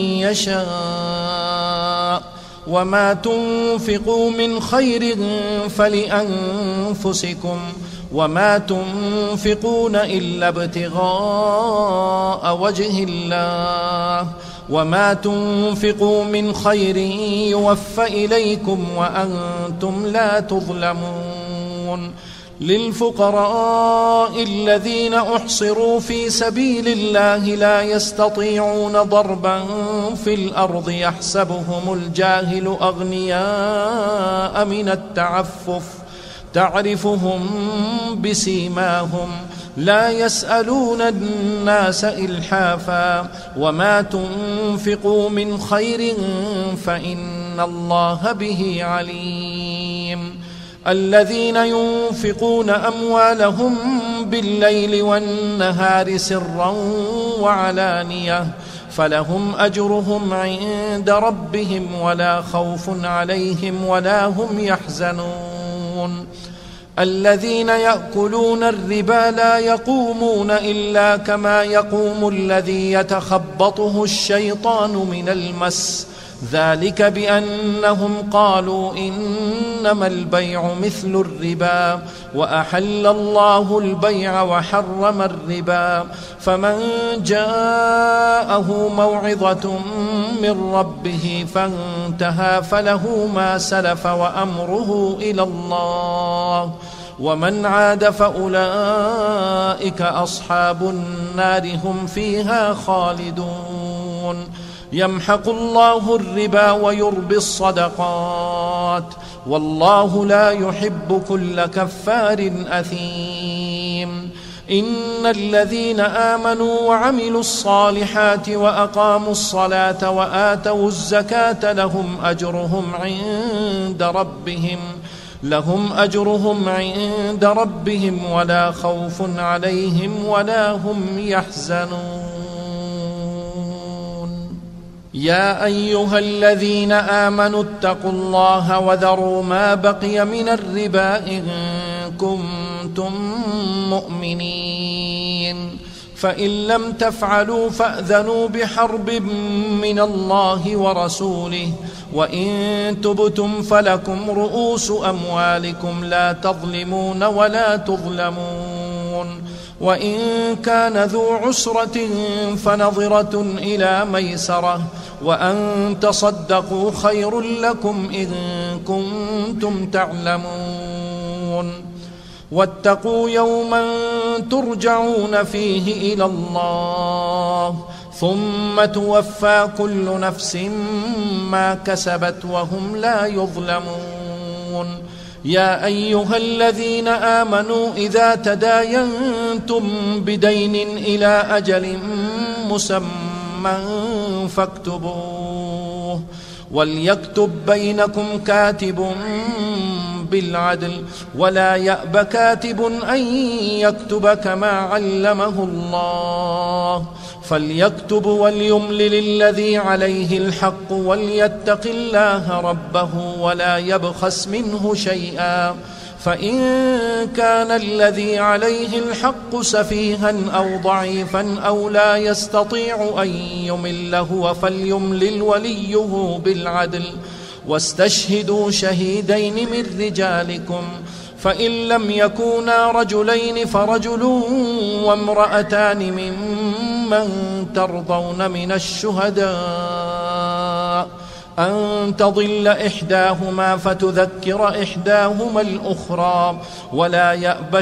يشاء وما تنفقوا من خير فلأنفسكم وما تنفقون إلا ابتغاء وجه الله وما تنفقوا من خير يوفى إليكم وأنتم لا تظلمون. للفقراء الذين أحصروا في سبيل الله لا يستطيعون ضربا في الأرض يحسبهم الجاهل أغنياء من التعفف تعرفهم بسيماهم لا يسألون الناس إلحافا وما تنفقوا من خير فإن الله به عليم. الذين ينفقون أموالهم بالليل والنهار سرا وعلانية فلهم أجرهم عند ربهم ولا خوف عليهم ولا هم يحزنون. الذين يأكلون الربا لا يقومون إلا كما يقوم الذي يتخبطه الشيطان من المس ذلك بأنهم قالوا إنما البيع مثل الربا وأحل الله البيع وحرم الربا فمن جاءه موعظة من ربه فانتهى فله ما سلف وأمره إلى الله ومن عاد فأولئك أصحاب النار هم فيها خالدون. يمحق الله الربا ويربي الصدقات والله لا يحب كل كفار أثيم. إن الذين آمنوا وعملوا الصالحات وأقاموا الصلاة وآتوا الزكاة لهم أجرهم عند ربهم لهم أجرهم عند ربهم ولا خوف عليهم ولا هم يحزنون. يا أيها الذين آمنوا اتقوا الله وذروا ما بقي من الربا إن كنتم مؤمنين، فإن لم تفعلوا فأذنوا بحرب من الله ورسوله، وإن تبتم فلكم رؤوس أموالكم لا تظلمون ولا تظلمون، وإن كان ذو عسرة فنظرة إلى ميسرة، وأن تصدقوا خير لكم إن كنتم تعلمون. واتقوا يوما ترجعون فيه إلى الله ثم توفى كل نفس ما كسبت وهم لا يظلمون. يا أيها الذين آمنوا إذا تداينتم بدين إلى أجل مسمى فاكتبوه، وليكتب بينكم كاتب بالعدل، ولا يأب كاتب أن يكتب كما علمه الله، فليكتب وليملل الذي عليه الحق وليتق الله ربه ولا يبخس منه شيئا، فإن كان الذي عليه الحق سفيها أو ضعيفا أو لا يستطيع أن يمل هو فليملل وليه بالعدل، واستشهدوا شهيدين من رجالكم، فإن لم يكونا رجلين فرجل وامرأتان ممن ترضون من الشهداء أن تضل إحداهما فتذكر إحداهما الأخرى، ولا يأبى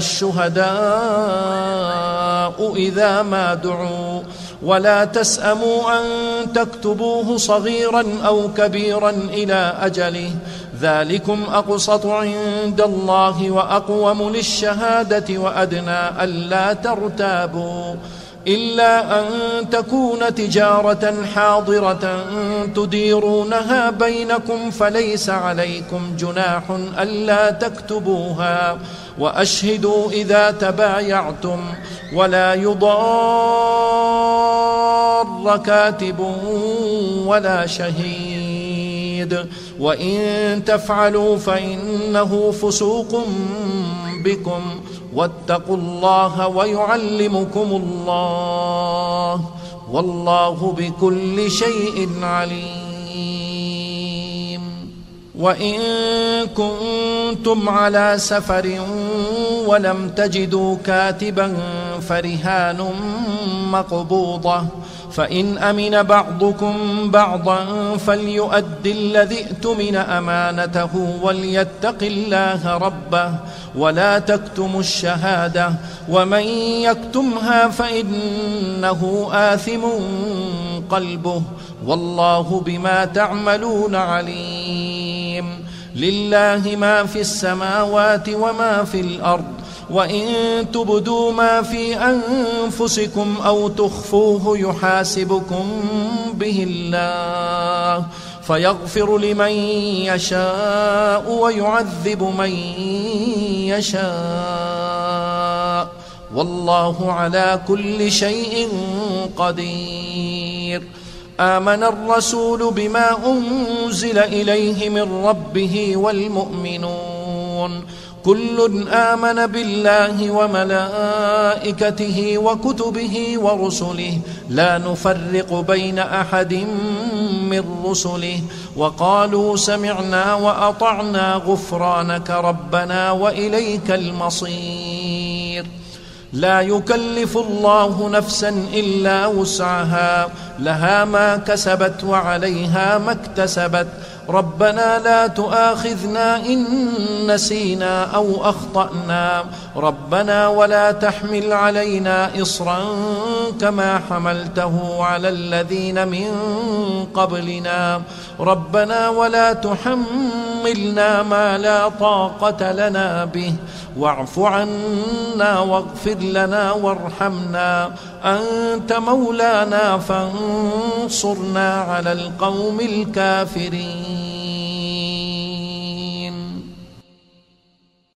الشهداء إذا ما دعوا، ولا تسأموا أن تكتبوه صغيرا أو كبيرا إلى أجله، ذلكم أقسط عند الله وأقوم للشهادة وأدنى ألا ترتابوا، إلا أن تكون تجارة حاضرة تديرونها بينكم فليس عليكم جناح ألا تكتبوها، وأشهدوا إذا تبايعتم، ولا يضار كاتب ولا شهيد، وإن تفعلوا فإنه فسوق بكم، واتقوا الله ويعلمكم الله، والله بكل شيء عليم. وإن كنتم على سفر ولم تجدوا كاتبا فرهان مقبوضة، فإن أمن بعضكم بعضا فليؤد الذي ائتمن أمانته وليتق الله ربه ولا تكتموا الشهادة، ومن يكتمها فإنه آثم قلبه، والله بما تعملون عليم. لله ما في السماوات وما في الأرض، وإن تبدوا ما في أنفسكم أو تخفوه يحاسبكم به الله، فيغفر لمن يشاء ويعذب من يشاء، والله على كل شيء قدير. آمن الرسول بما أنزل إليه من ربه والمؤمنون كل آمن بالله وملائكته وكتبه ورسله لا نفرق بين أحد من رسله، وقالوا سمعنا وأطعنا غفرانك ربنا وإليك المصير. لا يكلف الله نفسا إلا وسعها، لها ما كسبت وعليها ما اكتسبت، ربنا لا تؤاخذنا إن نسينا أو أخطأنا، ربنا ولا تحمل علينا إصرا كما حملته على الذين من قبلنا، ربنا ولا تحملنا ما لا طاقة لنا به، واعف عنا واغفر لنا وارحمنا، أنت مولانا فانصرنا على القوم الكافرين.